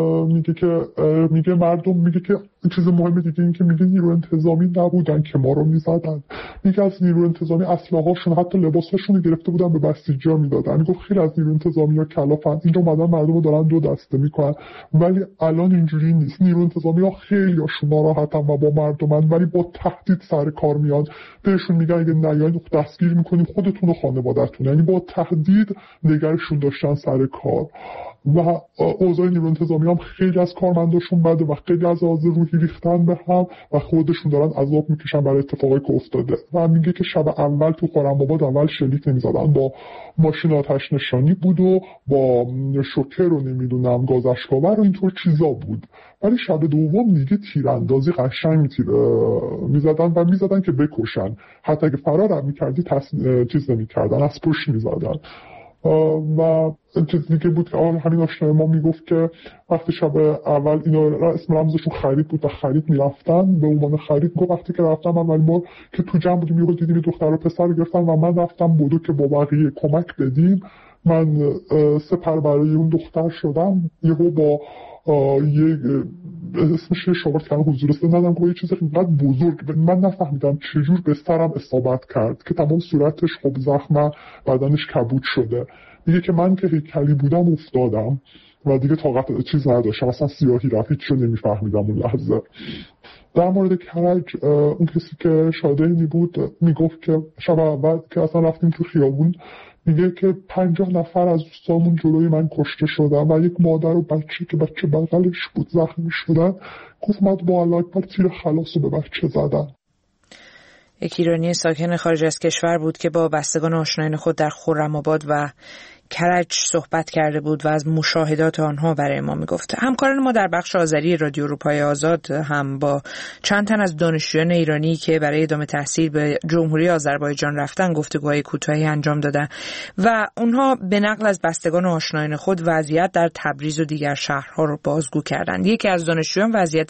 Speaker 10: میگه مردم، میگه که چیز مهم دیگه این که میگه نیرو انتظامی نبودن که ما رو میزدن، میگه از نیرو انتظامی اسلحه‌هاشون حتی لباساشون رو گرفته بودن به بسیجی‌ها میدادن. میگه خیلی از نیرو انتظامی‌ها کلافن، اینجا اومدن مردم رو دارن دو دسته میکنن. ولی الان اینجوری نیست، نیرو انتظامی‌ها خیلی‌هاشون ناراحتن و با مردمن، ولی با تهدید سر کار میان، بهشون میگن اگه نیاین دستگیر میکنیم خودتون و خانواده‌تون. یعنی با تهدید نگرشون داشتن سر کار. و اوضاع نیرو انتظامی هم خیلی از کارمنداشون بده و خیلی از لحاظ روحی ریختن به هم و خودشون دارن عذاب میکشن برای اتفاقی که افتاده. و میگه که شب اول تو خرم‌آباد اول شلیک نمیزدن، با ماشین آتش نشانی بود و با شوکر رو نمیدونم گاز اشک‌آور و اینطور چیزا بود، ولی شب دوم میگه تیراندازی قشنگ میزدن و میزدن که بکشن، حتی اگه فرار هم میکردی چیز نمیکردن، از پشت میزدن. و چیز دیگه بود که همین آشنای ما میگفت که وقتی شب اول اینا اسم رمزشون خرید بود و خرید میرفتن، به عنوان خرید گفت وقتی که رفتم اولین بار که تو جمع بودیم یهو دیدیم دختر و پسر گرفتن و من رفتم بودو که با بقیه کمک بدیم. من سپر برای اون دختر شدم، یهو با یه اسمش شاورد کردن حضور است ندم که با یه چیز اینقدر بزرگ من نفهمیدم چجور به سرم اصابت کرد که تمام صورتش خب زخم، بدنش کبود شده. میگه که من که هیکلی بودم افتادم و دیگه طاقت چیز نداشتم، اصلا سیاهی رفت، هیچ رو نمیفهمیدم اون لحظه. در مورد کرج اون کسی که شادینی بود میگفت که شب اول که اصلا رفتیم تو خیابون، میگه که 50 نفر از دوستامون جلوی من کشته شدن و یک مادر و بچه که بچه بغلش بود زخمی شدن. گفت من با الله اکبر تیر خلاص رو به بچه زدن.
Speaker 2: یک ایرانی ساکن خارج از کشور بود که با بستگان آشنایان خود در خرم‌آباد و کرج صحبت کرده بود و از مشاهدات آنها برای ما میگفت. همکاران ما در بخش آذری رادیو اروپای آزاد هم با چند تن از دانشجویان ایرانی که برای ادامه تحصیل به جمهوری آذربایجان رفتن گفتگوهای کوتاهی انجام دادن و اونها به نقل از بستگان آشنایان خود وضعیت در تبریز و دیگر شهرها رو بازگو کردند. یکی از دانشجویان وضعیت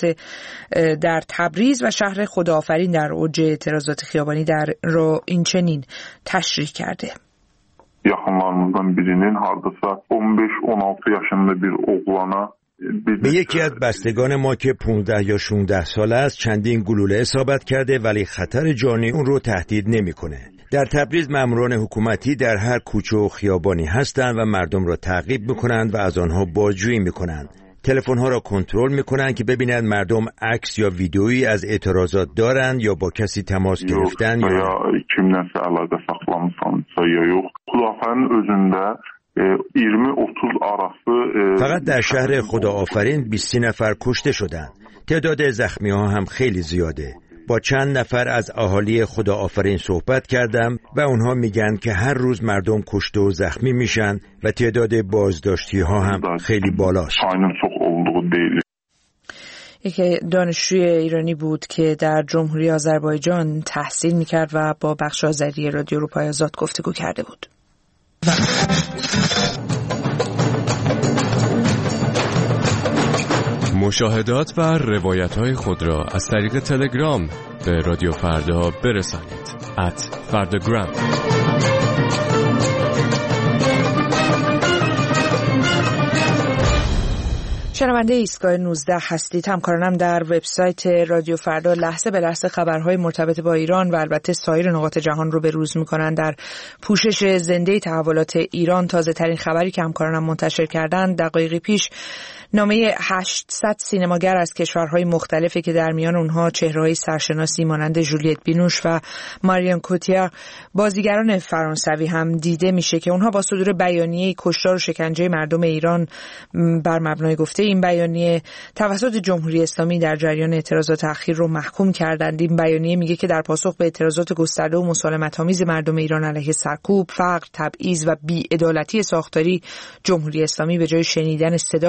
Speaker 2: در تبریز و شهر خداآفرین در اوج اعتراضات خیابانی رو این چنین تشریح کرده.
Speaker 11: Yaxınlarımızdan birinin hardasa 15-16 yaşında bir oğlana
Speaker 12: به یکی از بستگان ما که 15 یا 16 ساله است چندین گلوله اصابت کرده ولی خطر جانی اون رو تهدید نمی‌کنه. در تبریز ماموران حکومتی در هر کوچه و خیابانی هستند و مردم را تعقیب می‌کنند و از آنها بازجویی می‌کنند. تلفن‌ها را کنترل می‌کنند که ببینند مردم عکس یا ویدئویی از اعتراضات دارند یا با کسی تماس گرفتن یا
Speaker 11: kimlərsə əlaqə saxlamısansa ya yox. Xudafərin özündə 20-30 arası
Speaker 12: فقط در شهر خداآفرین 20 نفر کشته شدند. تعداد زخمی‌ها هم خیلی زیاده. با چند نفر از اهالی خداآفرین صحبت کردم و اونها میگن که هر روز مردم کشته و زخمی میشن و تعداد بازداشتی‌ها هم خیلی بالاست.
Speaker 2: یک دانشجوی ایرانی بود که در جمهوری آذربایجان تحصیل میکرد و با بخش آذری رادیو اروپای آزاد گفتگو کرده بود.
Speaker 1: مشاهدات و روایت‌های خود را از طریق تلگرام به رادیو فردا برسانید. @فرdagram.
Speaker 2: شنونده ایستگاه 19 هستید. همکارانم در وبسایت رادیو فردا لحظه به لحظه خبرهای مرتبط با ایران و البته سایر نقاط جهان رو به روز می‌کنن. در پوشش زنده تحولات ایران تازه ترین خبری که همکارانم منتشر کردند دقایقی پیش نامه 800 سینماگر از کشورهای مختلفی که در میان اونها چهره‌های سرشناسی مانند جولیت بینوش و ماریون کوتیار بازیگران فرانسوی هم دیده میشه که اونها با صدور بیانیه کشتار و شکنجه مردم ایران بر مبنای گفته این بیانیه توسط جمهوری اسلامی در جریان اعتراضات اخیر رو محکوم کردند. این بیانیه میگه که در پاسخ به اعتراضات گسترده و مسالمت‌آمیز مردم ایران علیه سرکوب، فقر، تبعیض و بی‌عدالتی ساختاری، جمهوری اسلامی به جای شنیدن صدای مردم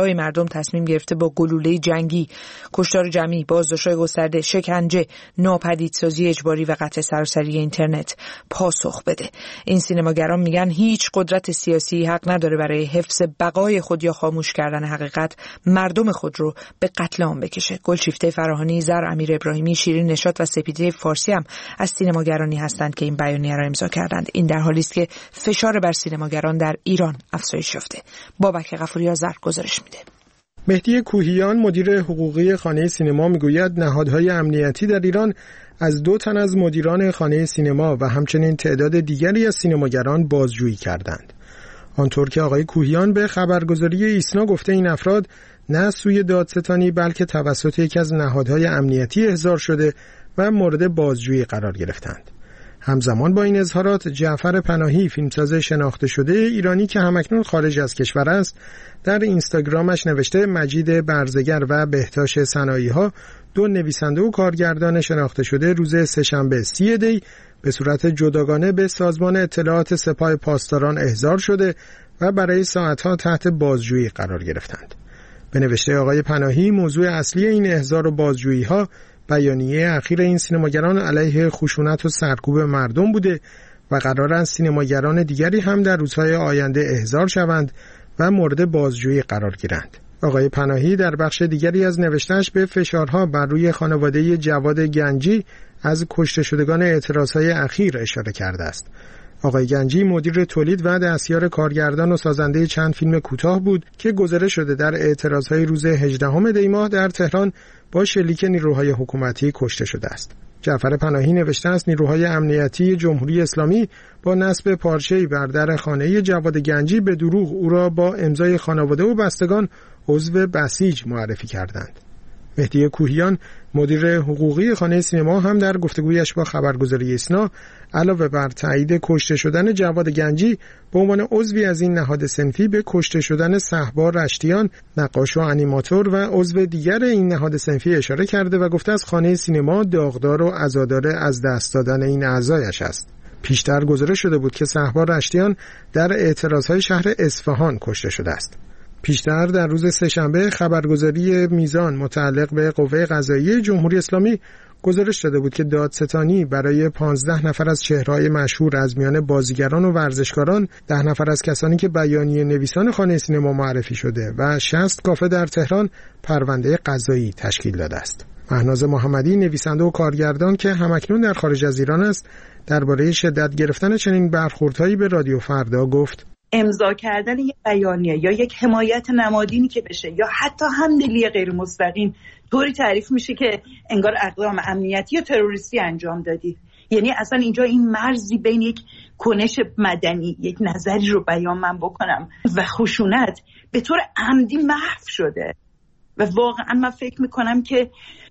Speaker 2: تصمیم گرفته با گلوله جنگی، کشتار جمعی، بازداشت‌های گسترده، شکنجه، ناپدیدسازی اجباری و قطع سراسری اینترنت پاسخ بده. این سینماگران میگن هیچ قدرت سیاسی حق نداره برای حفظ بقای خود یا خاموش کردن حقیقت مردم خود رو به قتل عام بکشه. گلشیفته فراهانی، زر امیر ابراهیمی، شیرین نشاط و سپیده فارسی هم از سینماگرانی هستند که این بیانیه را امضا کردند. این در حالی است که فشار بر سینماگران در ایران افزایش یافته. بابک غفوری آذر گزارش میده.
Speaker 13: مهدی کوهیان مدیر حقوقی خانه سینما میگوید نهادهای امنیتی در ایران از 2 تن از مدیران خانه سینما و همچنین تعداد دیگری از سینماگران بازجویی کردند. آنطور که آقای کوهیان به خبرگزاری ایسنا گفته این افراد نه سوی دادستانی بلکه توسط یکی از نهادهای امنیتی احضار شده و مورد بازجویی قرار گرفتند. همزمان با این اظهارات جعفر پناهی، فیلمساز شناخته شده ایرانی که همکنون خارج از کشور است، در اینستاگرامش نوشته مجید برزگر و بهتاش صنایع‌ها 2 نویسنده و کارگردان شناخته شده روز سه‌شنبه 30 دی به صورت جداگانه به سازمان اطلاعات سپاه پاسداران احضار شده و برای ساعتها تحت بازجویی قرار گرفتند. به نوشته آقای پناهی موضوع اصلی این احضار و بازجویی‌ها بیانیه اخیر این سینماگران علیه خشونت و سرکوب مردم بوده و قرار است سینماگران دیگری هم در روزهای آینده احضار شوند و مورد بازجویی قرار گیرند. آقای پناهی در بخش دیگری از نوشته‌اش به فشارها بر روی خانواده جواد گنجی از کشته شدگان اعتراضهای اخیر اشاره کرده است. آقای گنجی مدیر تولید و دستیار کارگردان و سازنده چند فیلم کوتاه بود که گزارش شده در اعتراضهای روز 18 دی ماه در تهران با شلیک نیروهای حکومتی کشته شده است. جعفر پناهی نوشته است نیروهای امنیتی جمهوری اسلامی با نصب پارچه‌ای بر در خانه جواد گنجی به دروغ او را با امضای خانواده و بستگان عضو بسیج معرفی کردند. مهدی کوهیان مدیر حقوقی خانه سینما هم در گفتگویش با خبرگزاری ایسنا علاوه بر تایید کشته شدن جواد گنجی به عنوان عضوی از این نهاد صنفی به کشته شدن صهبا رشتیان نقاش و انیماتور و عضو دیگر این نهاد صنفی اشاره کرده و گفته از خانه سینما داغدار و عزادار از دست دادن این اعضایش است. پیشتر گزارش شده بود که صهبا رشتیان در اعتراضهای شهر اصفهان کشته شده است. پیشتر در روز سه‌شنبه خبرگزاری میزان متعلق به قوه قضاییه جمهوری اسلامی گزارش داده بود که دادستانی برای 15 نفر از چهره‌های مشهور از میان بازیگران و ورزشکاران، 10 نفر از کسانی که بیانیه نویسان خانه سینما معرفی شده و 60 کافه در تهران پرونده قضایی تشکیل داده است. مهناز محمدی نویسنده و کارگردان که همکنون در خارج از ایران است، درباره شدت گرفتن چنین برخوردهایی به رادیو فردا گفت:
Speaker 14: امضا کردن یک بیانیه یا یک حمایت نمادینی که بشه یا حتی همدلی غیر مستقیم طوری تعریف میشه که انگار اقدام امنیتی یا تروریستی انجام دادی. یعنی اصلا اینجا این مرزی بین یک کنش مدنی، یک نظری رو بیان من بکنم و خشونت به طور عمدی محو شده و واقعا من فکر میکنم که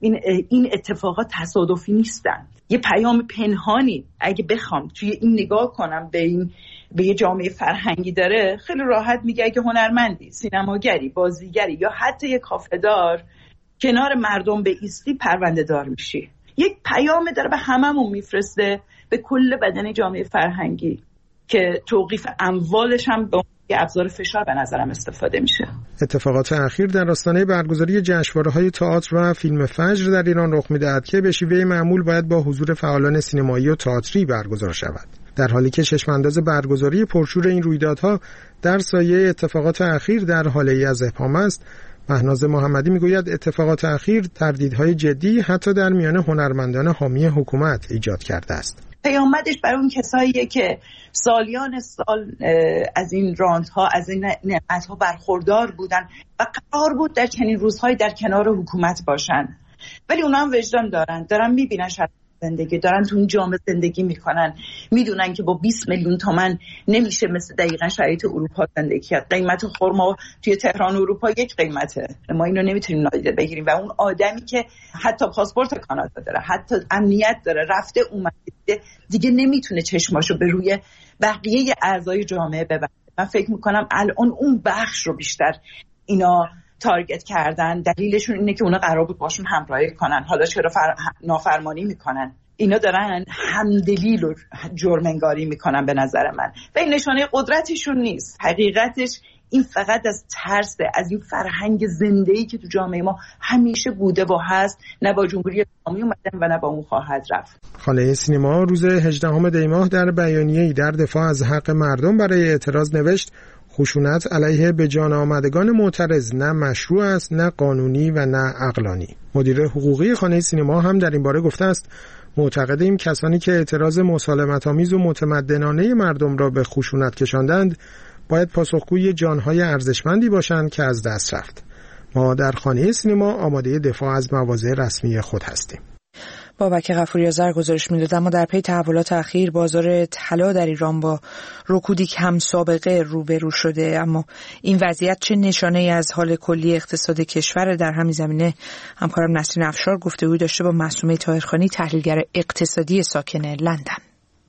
Speaker 14: این اتفاقات تصادفی نیستن. یه پیام پنهانی اگه بخوام توی این نگاه کنم به یه جامعه فرهنگی داره، خیلی راحت میگه اگه هنرمندی، سینماگری، بازیگری یا حتی یک کافه‌دار کنار مردم به ایستی پرونده دار میشی. یک پیام داره به هممون میفرسته، به کل بدن جامعه فرهنگی که توقیف اموالش هم به یه ابزار فشار به نظرم استفاده میشه.
Speaker 13: اتفاقات اخیر در آستانه برگزاری جشنواره‌های تئاتر و فیلم فجر در ایران رخ می‌دهد که به شیوه معمول باید با حضور فعالان سینمایی و تئاتری برگزار شود. در حالی که چشم‌انداز برگزاری پرشور این رویدادها در سایه اتفاقات اخیر در حاله‌ای از ابهام است، مهناز محمدی میگوید اتفاقات اخیر تردیدهای جدی حتی در میان هنرمندان حامی حکومت ایجاد کرده است.
Speaker 14: پیامدش برای اون کساییه که سالیان سال از این راندها، از این نعمتها برخوردار بودن و قرار بود در چنین روزهای در کنار حکومت باشن، ولی اونا هم وجدان دارن میبینن زندگی دارن تو اون جامعه زندگی میکنن، میدونن که با 20 میلیون تومان نمیشه مثل دقیقاً شرایط اروپا زندگی کرد. قیمت خرما توی تهران اروپا یک قیمته، ما اینو نمیتونیم نادیده بگیریم و اون آدمی که حتی پاسپورت کانادا داره، حتی امنیت داره، رفته اومده، دیگه نمیتونه چشماشو به روی بقیه اعضای جامعه ببنده. من فکر میکنم الان اون بخش رو بیشتر اینا تارگت کردن. دلیلشون اینه که اونا قرار بود باشون همراهی کنن، حالا چرا نافرمانی میکنن؟ اینا دارن همدلی رو جرم‌انگاری میکنن به نظر من و این نشانه قدرتشون نیست. حقیقتش این فقط از ترس، از این فرهنگ زنده‌ای که تو جامعه ما همیشه بوده و هست، نه با جمهوری اسلامی اومدن و نه با اون خواهد رفت.
Speaker 13: خانه سینما روز 18 دی ماه در بیانیه‌ای در دفاع از حق مردم برای اعتراض نوشت: خشونت علیه به جان آمدگان معترض نه مشروع است، نه قانونی و نه عقلانی. مدیر حقوقی خانه سینما هم در این باره گفته است: معتقدیم کسانی که اعتراض مسالمت‌آمیز و متمدنانه مردم را به خشونت کشاندند باید پاسخگوی جانهای ارزشمندی باشند که از دست رفت. ما در خانه سینما آماده دفاع از مواضع رسمی خود هستیم.
Speaker 2: بابک غفوری آذر گزارش می‌داد. اما در پی تحولات اخیر بازار طلا در ایران با رکودی کم سابقه روبرو شده. اما این وضعیت چه نشانه‌ای از حال کلی اقتصاد کشور؟ در همین زمینه همکارم نسرین افشار گفتگوی داشته با معصومه طاهرخانی، تحلیلگر اقتصادی ساکن لندن.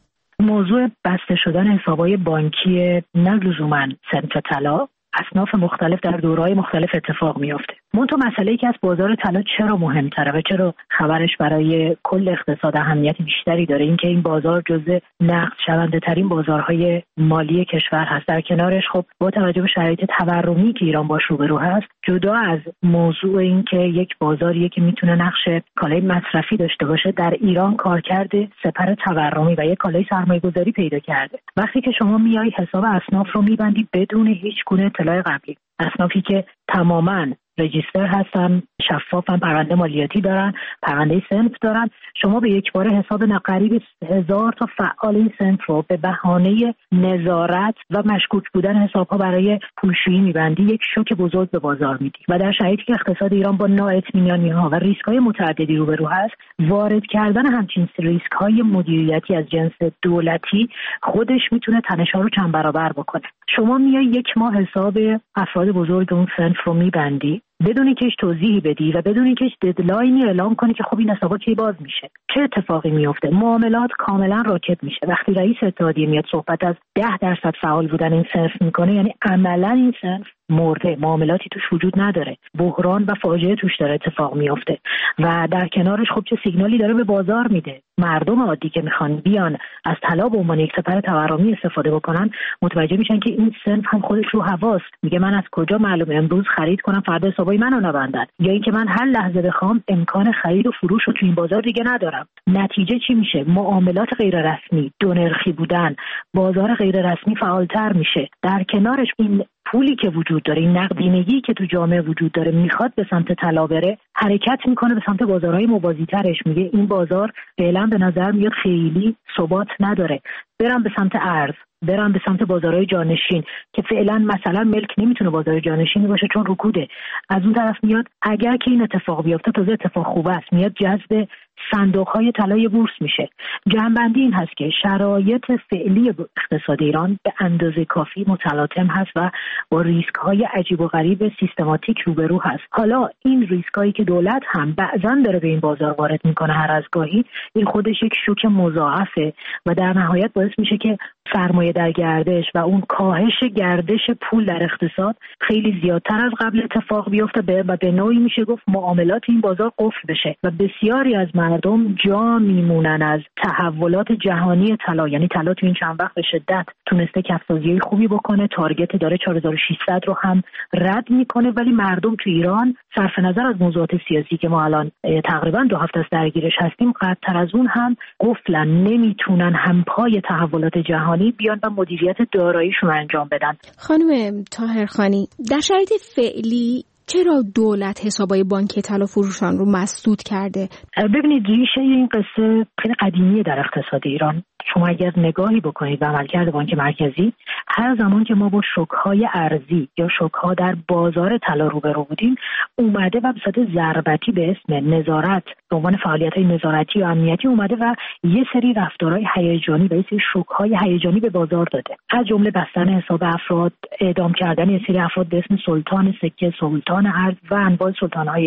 Speaker 15: موضوع بسته شدن حساب‌های بانکی نه لزوماً صنف طلا، اصناف مختلف در دوره‌های مختلف اتفاق میفته. منتها مسئله‌ای که از بازار طلا چرا مهم‌تره و چرا خبرش برای کل اقتصاد اهمیت بیشتری داره، این که این بازار جزء نقد شونده ترین بازارهای مالی کشور هست. در کنارش خب با توجه به شرایط تورمی که ایران باش روبرو هست، جدا از موضوع این که یک بازاریه که میتونه نقش کالای مصرفی داشته باشه، در ایران کارکرد سپر تورمی و یک کالای سرمایه‌گذاری پیدا کرده. وقتی که شما میای حساب اصناف رو میبندی بدون هیچ گونه اطلاع قبلی، اصنافی که تماماً رجیستر هستن، شفافن، پرونده مالیاتی دارن، پرونده صنف دارن، شما به یک بار حساب قریب 1000 تا فعال این صنف رو به بهانه نظارت و مشکوک بودن حساب‌ها برای پولشویی می‌بندی، یک شوک بزرگ به بازار میدی. و در شرایطی که اقتصاد ایران با نااطمینانی‌ها و ریسک‌های متعددی روبرو هست، وارد کردن همچین ریسک‌های مدیریتی از جنس دولتی خودش میتونه تنش‌ها رو چند برابر بکنه. شما میای یک ماه حساب افراد بزرگ اون صنف رو می‌بندی بدون اینکه هیچ توضیحی بدی و بدون اینکه هیچ ددلاینی اعلام کنی که خب این حسابا کی باز میشه، چه اتفاقی میفته. معاملات کاملا راکت میشه. وقتی رئیس اتحادیه میاد صحبت از 10% فعال بودن این صنف میکنه، یعنی عملا این صنف مرده، معاملاتی توش وجود نداره، بحران و فاجعه توش داره اتفاق میفته. و در کنارش خب چه سیگنالی داره به بازار میده. مردم عادی که میخوان بیان از طلا به عنوان یک سپر تورمی استفاده بکنن، متوجه میشن که این صنف هم خودش رو حواس میگه من از کجا معلومه امروز خرید کنم فردا حسابای منو نبندن، یا اینکه من هر لحظه بخوام امکان خرید و فروش رو تو این بازار دیگه ندارم. نتیجه چی میشه؟ معاملات غیر رسمی، دو نرخی بودن، بازار غیر رسمی فعالتر میشه. در کنارش این پولی که وجود داره، این نقدینگی که تو جامعه وجود داره، میخواد به سمت طلا بره، حرکت میکنه به سمت بازارهای موازی‌ترش. میگه این بازار فعلا به نظر میاد خیلی ثبات نداره، برم به سمت ارز، برم به سمت بازارهای جانشین که فعلا مثلا ملک نمیتونه بازار جانشینی باشه چون رکوده. از اون طرف میاد اگر که این اتفاق بیفته تازه اتفاق خوب است، میاد جذب صندوق‌های طلای بورس میشه. جنبندی این هست که شرایط فعلی اقتصاد ایران به اندازه کافی متلاطم هست و با ریسک‌های عجیب و غریب سیستماتیک روبرو هست. حالا این ریسک‌هایی که دولت هم بعضاً داره به این بازار وارد میکنه هر از گاهی، این خودش یک شوک مضاعفه و در نهایت باعث میشه که سرمایه در گردش و اون کاهش گردش پول در اقتصاد خیلی زیادتر از قبل اتفاق بیفته و به نوعی میشه گفت معاملات این بازار قفل بشه و بسیاری از مردم جا میمونن از تحولات جهانی طلا. یعنی طلا تو این چند وقت به شدت تونسته کف‌سازی خوبی بکنه، تارگت داره 4600 رو هم رد میکنه، ولی مردم تو ایران صرف نظر از موضوعات سیاسی که ما الان تقریبا 2 هفته است درگیرش هستیم، قطع‌تر از اون هم قفلن، نمیتونن هم پای تحولات جهانی بیان و مدیریت داراییشون انجام بدن.
Speaker 16: خانم طاهرخانی، در شرایط فعلی چرا دولت حسابای بانکی طلا فروشان رو مسدود کرده؟
Speaker 15: ببینید ریشه این قصه خیلی قدیمیه در اقتصاد ایران. شما اگر نگاهی بکنید به عملکرد بانک مرکزی، هر زمان که ما با شوک‌های ارزی یا شوک‌ها در بازار طلا روبرو بودیم، اومده و به صورت ضربتی به اسم نظارت، به عنوان فعالیت‌های نظارتی و امنیتی اومده و یه سری رفتارهای هیجانی و یه سری شوک‌های هیجانی به بازار داده. از جمله بستن حساب افراد، اعدام کردن یه سری افراد به اسم سلطان سکه، سلطان ارز و انواع سلطان‌های دیگه.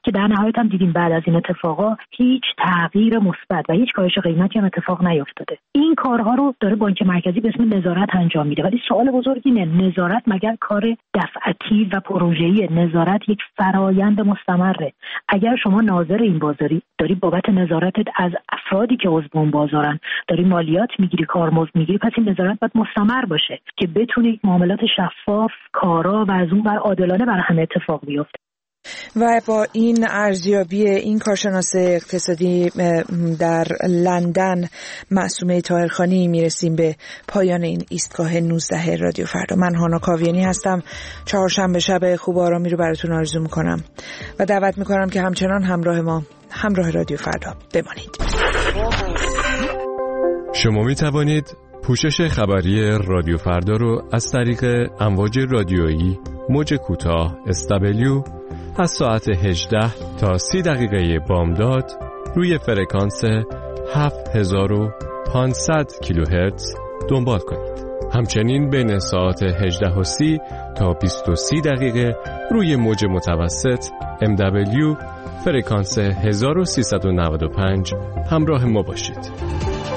Speaker 15: که در نهایت هم دیدیم بعد از این اتفاقا هیچ تغییر مثبت و هیچ کاهش قیمتی هم اتفاق نیفتاده. این کارها رو داره بانک مرکزی به اسم نظارت انجام میده، ولی سوال بزرگ اینه نظارت مگر کار دفعتی و پروژه‌ای؟ نظارت یک فرایند مستمره. اگر شما ناظر این بازاری داری بابت نظارتت از افرادی که عضو اون بازارن داری مالیات میگیری، کارمزد میگیری، پس این نظارت باید مستمر باشه که بتونی معاملات شفاف، کارا و از اون بر عادلانه بر همه اتفاق بیفته.
Speaker 2: و با این ارزیابی این کارشناس اقتصادی در لندن معصومه طاهرخانی میرسیم به پایان این ایستگاه 19 رادیو فردا. من هانا کاویانی هستم. چهارشنبه شب خوب و آرامی رو براتون آرزو میکنم و دعوت میکنم که همچنان همراه رادیو فردا بمانید.
Speaker 1: شما میتوانید پوشش خبری رادیو فردا رو از طریق امواج رادیویی موج کوتاه SW از ساعت 18 تا 30 دقیقه بامداد روی فرکانس 7500 کیلوهرتز دنبال کنید. همچنین بین ساعت 18:30 تا 20:30 دقیقه روی موج متوسط MW فرکانس 1395 همراه ما باشید.